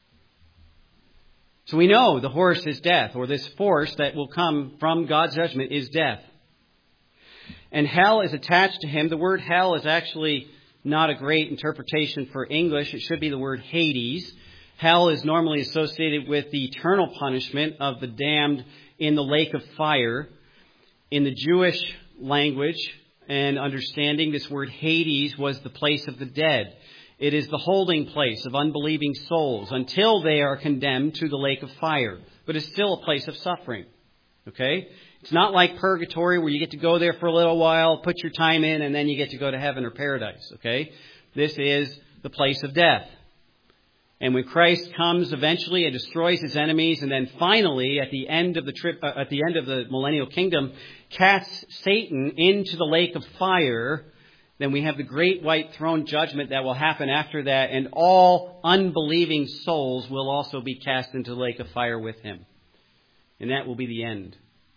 So we know the horse is death, or this force that will come from God's judgment is death. And hell is attached to him. The word hell is actually not a great interpretation for English. It should be the word Hades. Hell is normally associated with the eternal punishment of the damned in the lake of fire. In the Jewish language and understanding, this word Hades was the place of the dead. It is the holding place of unbelieving souls until they are condemned to the lake of fire. But it's still a place of suffering. Okay? It's not like purgatory where you get to go there for a little while, put your time in, and then you get to go to heaven or paradise. Okay? This is the place of death. And when Christ comes eventually and destroys his enemies, and then finally at the end of the trip, uh, at the end of the millennial kingdom, casts Satan into the lake of fire, then we have the great white throne judgment that will happen after that, and all unbelieving souls will also be cast into the lake of fire with him. And that will be the end.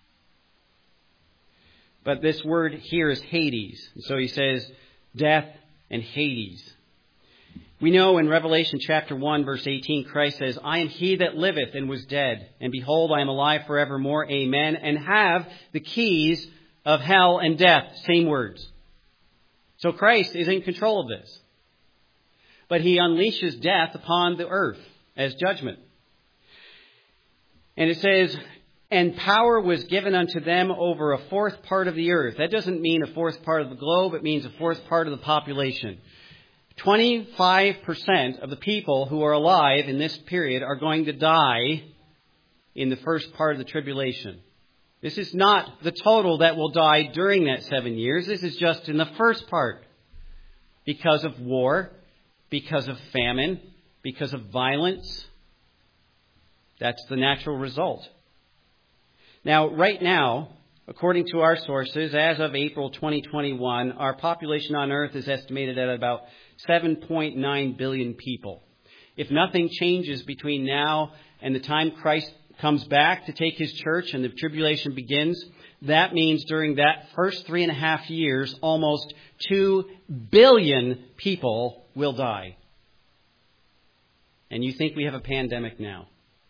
But this word here is Hades. And so he says death and Hades. We know in Revelation chapter one, verse eighteen, Christ says, "I am he that liveth and was dead, and behold, I am alive forevermore, amen, and have the keys of hell and death." Same words. So Christ is in control of this. But he unleashes death upon the earth as judgment. And it says, "And power was given unto them over a fourth part of the earth." That doesn't mean a fourth part of the globe. It means a fourth part of the population. twenty-five percent of the people who are alive in this period are going to die in the first part of the tribulation. This is not the total that will die during that seven years. This is just in the first part. Because of war, because of famine, because of violence. That's the natural result. Now, right now, according to our sources, as of April twenty twenty-one, our population on Earth is estimated at about seven point nine billion people. If nothing changes between now and the time Christ comes back to take his church and the tribulation begins, that means during that first three and a half years, almost two billion people will die. And you think we have a pandemic now.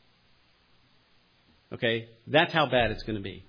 Okay, that's how bad it's going to be.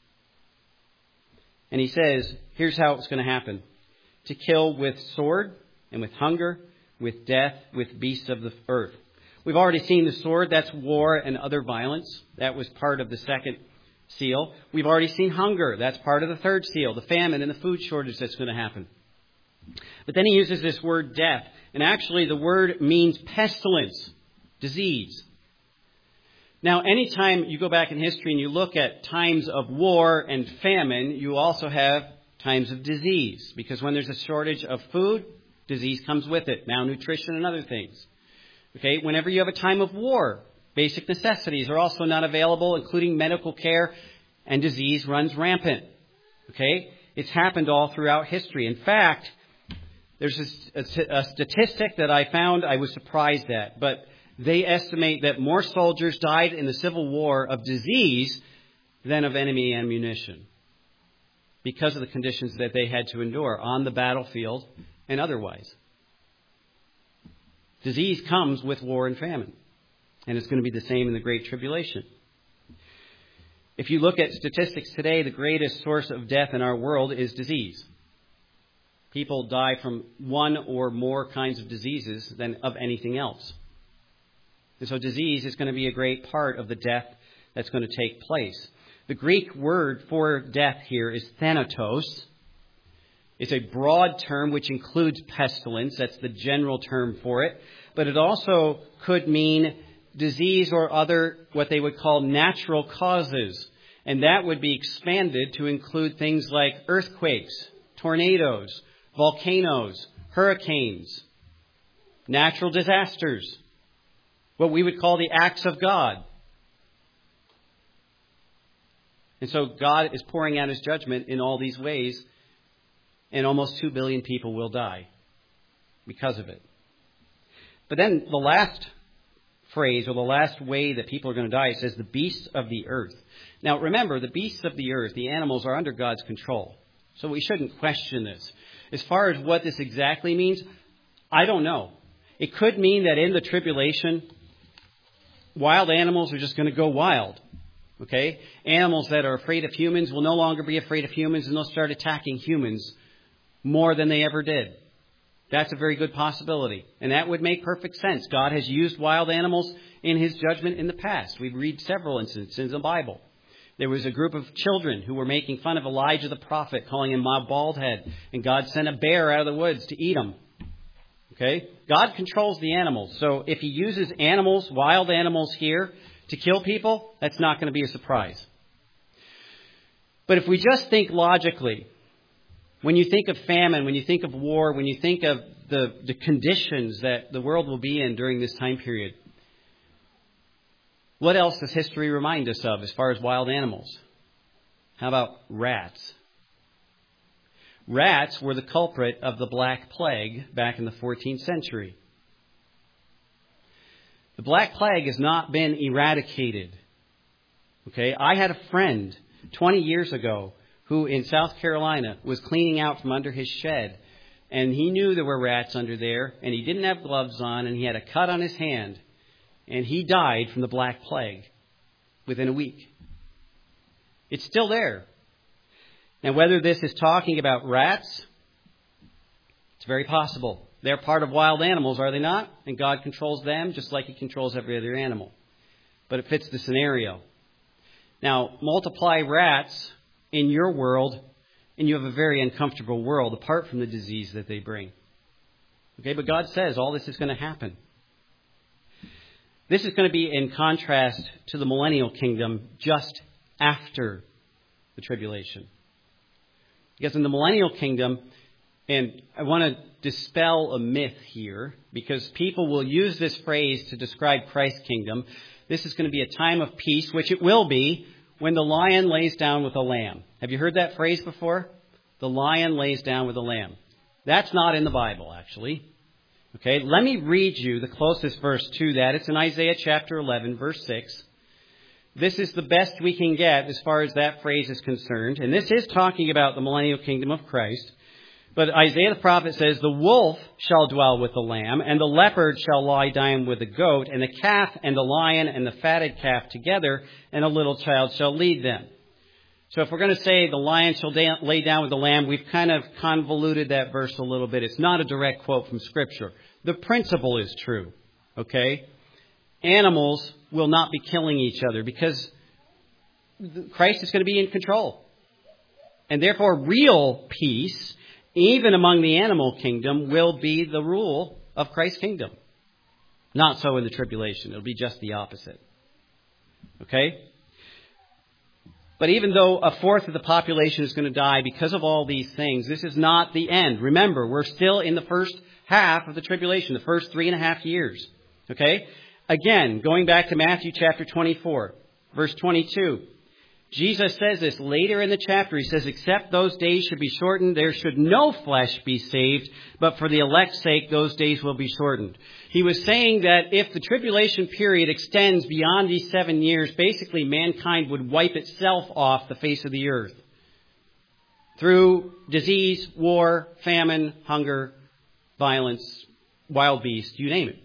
And he says, here's how it's going to happen. To kill with sword and with hunger, with death, with beasts of the earth. We've already seen the sword. That's war and other violence. That was part of the second seal. We've already seen hunger. That's part of the third seal. The famine and the food shortage that's going to happen. But then he uses this word death. And actually the word means pestilence, disease. Now, anytime you go back in history and you look at times of war and famine, you also have times of disease. Because when there's a shortage of food, disease comes with it. Malnutrition and other things. Okay, whenever you have a time of war, basic necessities are also not available, including medical care, and disease runs rampant. Okay, it's happened all throughout history. In fact, there's a, a, a statistic that I found I was surprised at, but they estimate that more soldiers died in the Civil War of disease than of enemy ammunition because of the conditions that they had to endure on the battlefield and otherwise. Disease comes with war and famine, and it's going to be the same in the Great Tribulation. If you look at statistics today, the greatest source of death in our world is disease. People die from one or more kinds of diseases than of anything else. And so disease is going to be a great part of the death that's going to take place. The Greek word for death here is thanatos. It's a broad term which includes pestilence. That's the general term for it. But it also could mean disease or other what they would call natural causes. And that would be expanded to include things like earthquakes, tornadoes, volcanoes, hurricanes, natural disasters, what we would call the acts of God. And so God is pouring out his judgment in all these ways, and almost two billion people will die because of it. But then the last phrase, or the last way that people are going to die, it says the beasts of the earth. Now remember, the beasts of the earth, the animals, are under God's control. So we shouldn't question this. As far as what this exactly means, I don't know. It could mean that in the tribulation, wild animals are just going to go wild. Okay? Animals that are afraid of humans will no longer be afraid of humans, and they'll start attacking humans more than they ever did. That's a very good possibility. And that would make perfect sense. God has used wild animals in his judgment in the past. We read several instances in the Bible. There was a group of children who were making fun of Elijah the prophet, calling him a bald head. And God sent a bear out of the woods to eat him. Okay? God controls the animals. So if he uses animals, wild animals here, to kill people, that's not going to be a surprise. But if we just think logically, when you think of famine, when you think of war, when you think of the, the conditions that the world will be in during this time period, what else does history remind us of as far as wild animals? How about rats? Rats were the culprit of the Black Plague back in the fourteenth century. The Black Plague has not been eradicated. Okay, I had a friend twenty years ago who in South Carolina was cleaning out from under his shed. And he knew there were rats under there, and he didn't have gloves on, and he had a cut on his hand. And he died from the Black Plague within a week. It's still there. Now, whether this is talking about rats, it's very possible. They're part of wild animals, are they not? And God controls them just like he controls every other animal. But it fits the scenario. Now, multiply rats in your world, and you have a very uncomfortable world apart from the disease that they bring. Okay, but God says all this is going to happen. This is going to be in contrast to the millennial kingdom just after the tribulation. Because in the millennial kingdom, and I want to dispel a myth here, because people will use this phrase to describe Christ's kingdom. This is going to be a time of peace, which it will be, when the lion lays down with the lamb. Have you heard that phrase before? The lion lays down with the lamb. That's not in the Bible, actually. Okay, let me read you the closest verse to that. It's in Isaiah chapter eleven, verse six. This is the best we can get as far as that phrase is concerned. And this is talking about the millennial kingdom of Christ. But Isaiah the prophet says, the wolf shall dwell with the lamb, and the leopard shall lie down with the goat, and the calf and the lion and the fatted calf together, and a little child shall lead them. So if we're going to say the lion shall da- lay down with the lamb, we've kind of convoluted that verse a little bit. It's not a direct quote from Scripture. The principle is true, okay? Animals will not be killing each other because Christ is going to be in control. And therefore, real peace, even among the animal kingdom, will be the rule of Christ's kingdom. Not so in the tribulation. It'll be just the opposite. Okay? But even though a fourth of the population is going to die because of all these things, this is not the end. Remember, we're still in the first half of the tribulation, the first three and a half years. Okay? Again, going back to Matthew chapter twenty-four, verse twenty-two. Jesus says this later in the chapter. He says, except those days should be shortened, there should no flesh be saved, but for the elect's sake, those days will be shortened. He was saying that if the tribulation period extends beyond these seven years, basically mankind would wipe itself off the face of the earth through disease, war, famine, hunger, violence, wild beasts, you name it.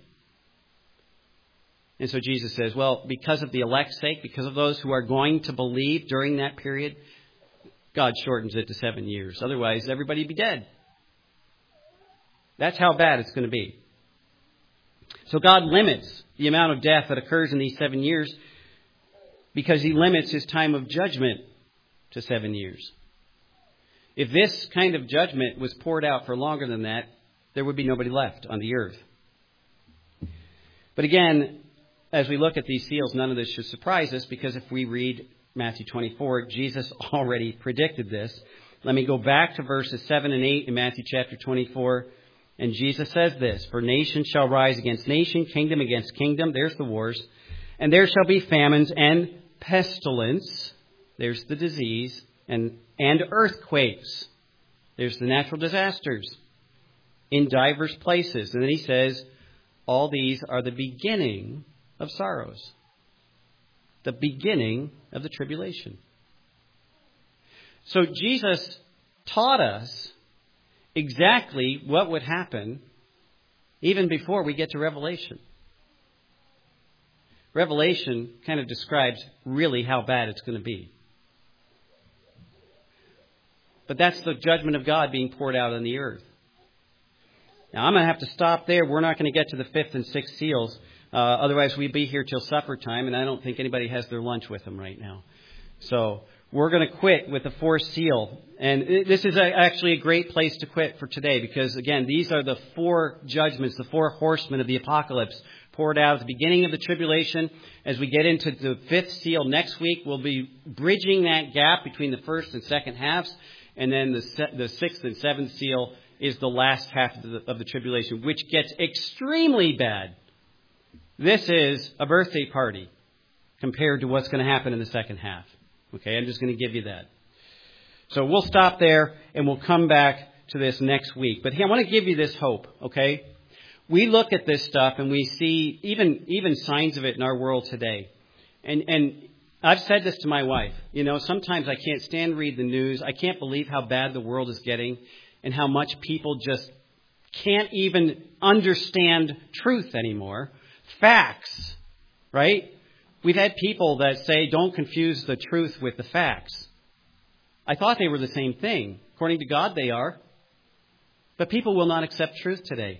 And so Jesus says, well, because of the elect's sake, because of those who are going to believe during that period, God shortens it to seven years. Otherwise, everybody would be dead. That's how bad it's going to be. So God limits the amount of death that occurs in these seven years because He limits His time of judgment to seven years. If this kind of judgment was poured out for longer than that, there would be nobody left on the earth. But again, as we look at these seals, none of this should surprise us because if we read Matthew twenty-four, Jesus already predicted this. Let me go back to verses seven and eight in Matthew chapter twenty-four. And Jesus says this, for nation shall rise against nation, kingdom against kingdom. There's the wars. And there shall be famines and pestilence. There's the disease. And, and earthquakes. There's the natural disasters in diverse places. And then He says, all these are the beginning of sorrows. The beginning of the tribulation. So Jesus taught us exactly what would happen even before we get to Revelation. Revelation kind of describes really how bad it's going to be. But that's the judgment of God being poured out on the earth. Now, I'm going to have to stop there. We're not going to get to the fifth and sixth seals. Uh, otherwise, we'd be here till supper time, and I don't think anybody has their lunch with them right now. So we're going to quit with the fourth seal. And this is a, actually a great place to quit for today because, again, these are the four judgments, the four horsemen of the apocalypse poured out at the beginning of the tribulation. As we get into the fifth seal next week, we'll be bridging that gap between the first and second halves. And then the, se- the sixth and seventh seal is the last half of the, of the tribulation, which gets extremely bad. This is a birthday party compared to what's going to happen in the second half. Okay, I'm just going to give you that. So we'll stop there and we'll come back to this next week. But hey, I want to give you this hope, okay? We look at this stuff and we see even even signs of it in our world today. And and I've said this to my wife. You know, sometimes I can't stand read the news. I can't believe how bad the world is getting and how much people just can't even understand truth anymore. Facts, right? We've had people that say, don't confuse the truth with the facts. I thought they were the same thing. According to God, they are. But people will not accept truth today.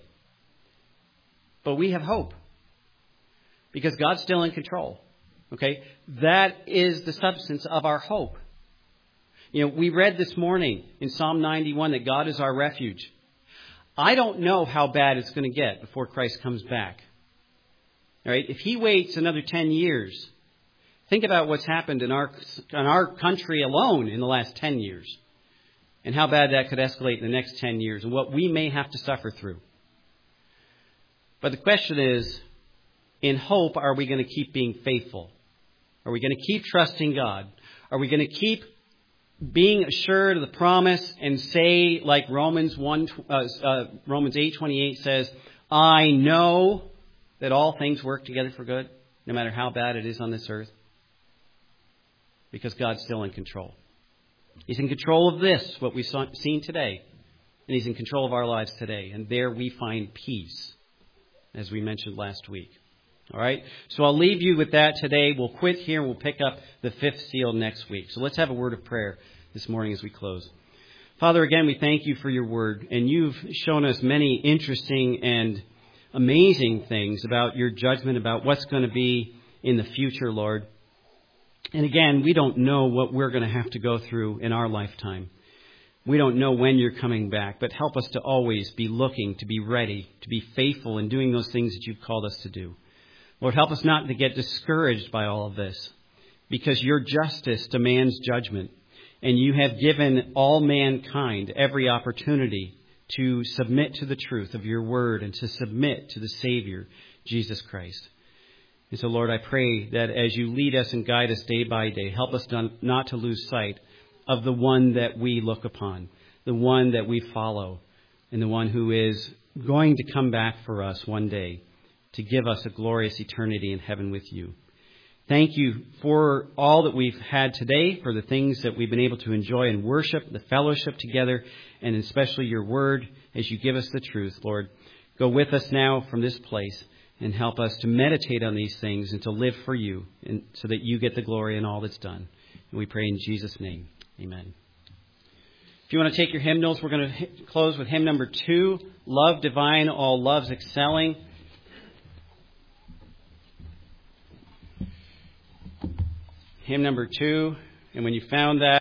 But we have hope. Because God's still in control. Okay? That is the substance of our hope. You know, we read this morning in Psalm ninety-one that God is our refuge. I don't know how bad it's going to get before Christ comes back. All right? If He waits another ten years, think about what's happened in our in our country alone in the last ten years. And how bad that could escalate in the next ten years and what we may have to suffer through. But the question is, in hope, are we going to keep being faithful? Are we going to keep trusting God? Are we going to keep being assured of the promise and say, like Romans one, uh, uh, Romans eight twenty-eight says, I know that all things work together for good, no matter how bad it is on this earth, because God's still in control. He's in control of this, what we've seen today, and He's in control of our lives today. And there we find peace, as we mentioned last week. All right? So I'll leave you with that today. We'll quit here and we'll pick up the fifth seal next week. So let's have a word of prayer this morning as we close. Father, again, we thank you for your word. And you've shown us many interesting and amazing things about your judgment, about what's going to be in the future, Lord. And again, we don't know what we're going to have to go through in our lifetime. We don't know when you're coming back, but help us to always be looking, to be ready, to be faithful in doing those things that you've called us to do. Lord, help us not to get discouraged by all of this, because your justice demands judgment, and you have given all mankind every opportunity to submit to the truth of your word and to submit to the Savior, Jesus Christ. And so, Lord, I pray that as you lead us and guide us day by day, help us not to lose sight of the one that we look upon, the one that we follow, and the one who is going to come back for us one day to give us a glorious eternity in heaven with you. Thank you for all that we've had today, for the things that we've been able to enjoy and worship, the fellowship together, and especially your word as you give us the truth, Lord. Go with us now from this place and help us to meditate on these things and to live for you, and so that you get the glory in all that's done. And we pray in Jesus' name. Amen. If you want to take your hymnals, we're going to close with hymn number two, Love Divine, All Loves Excelling. Hymn number two. And when you found that,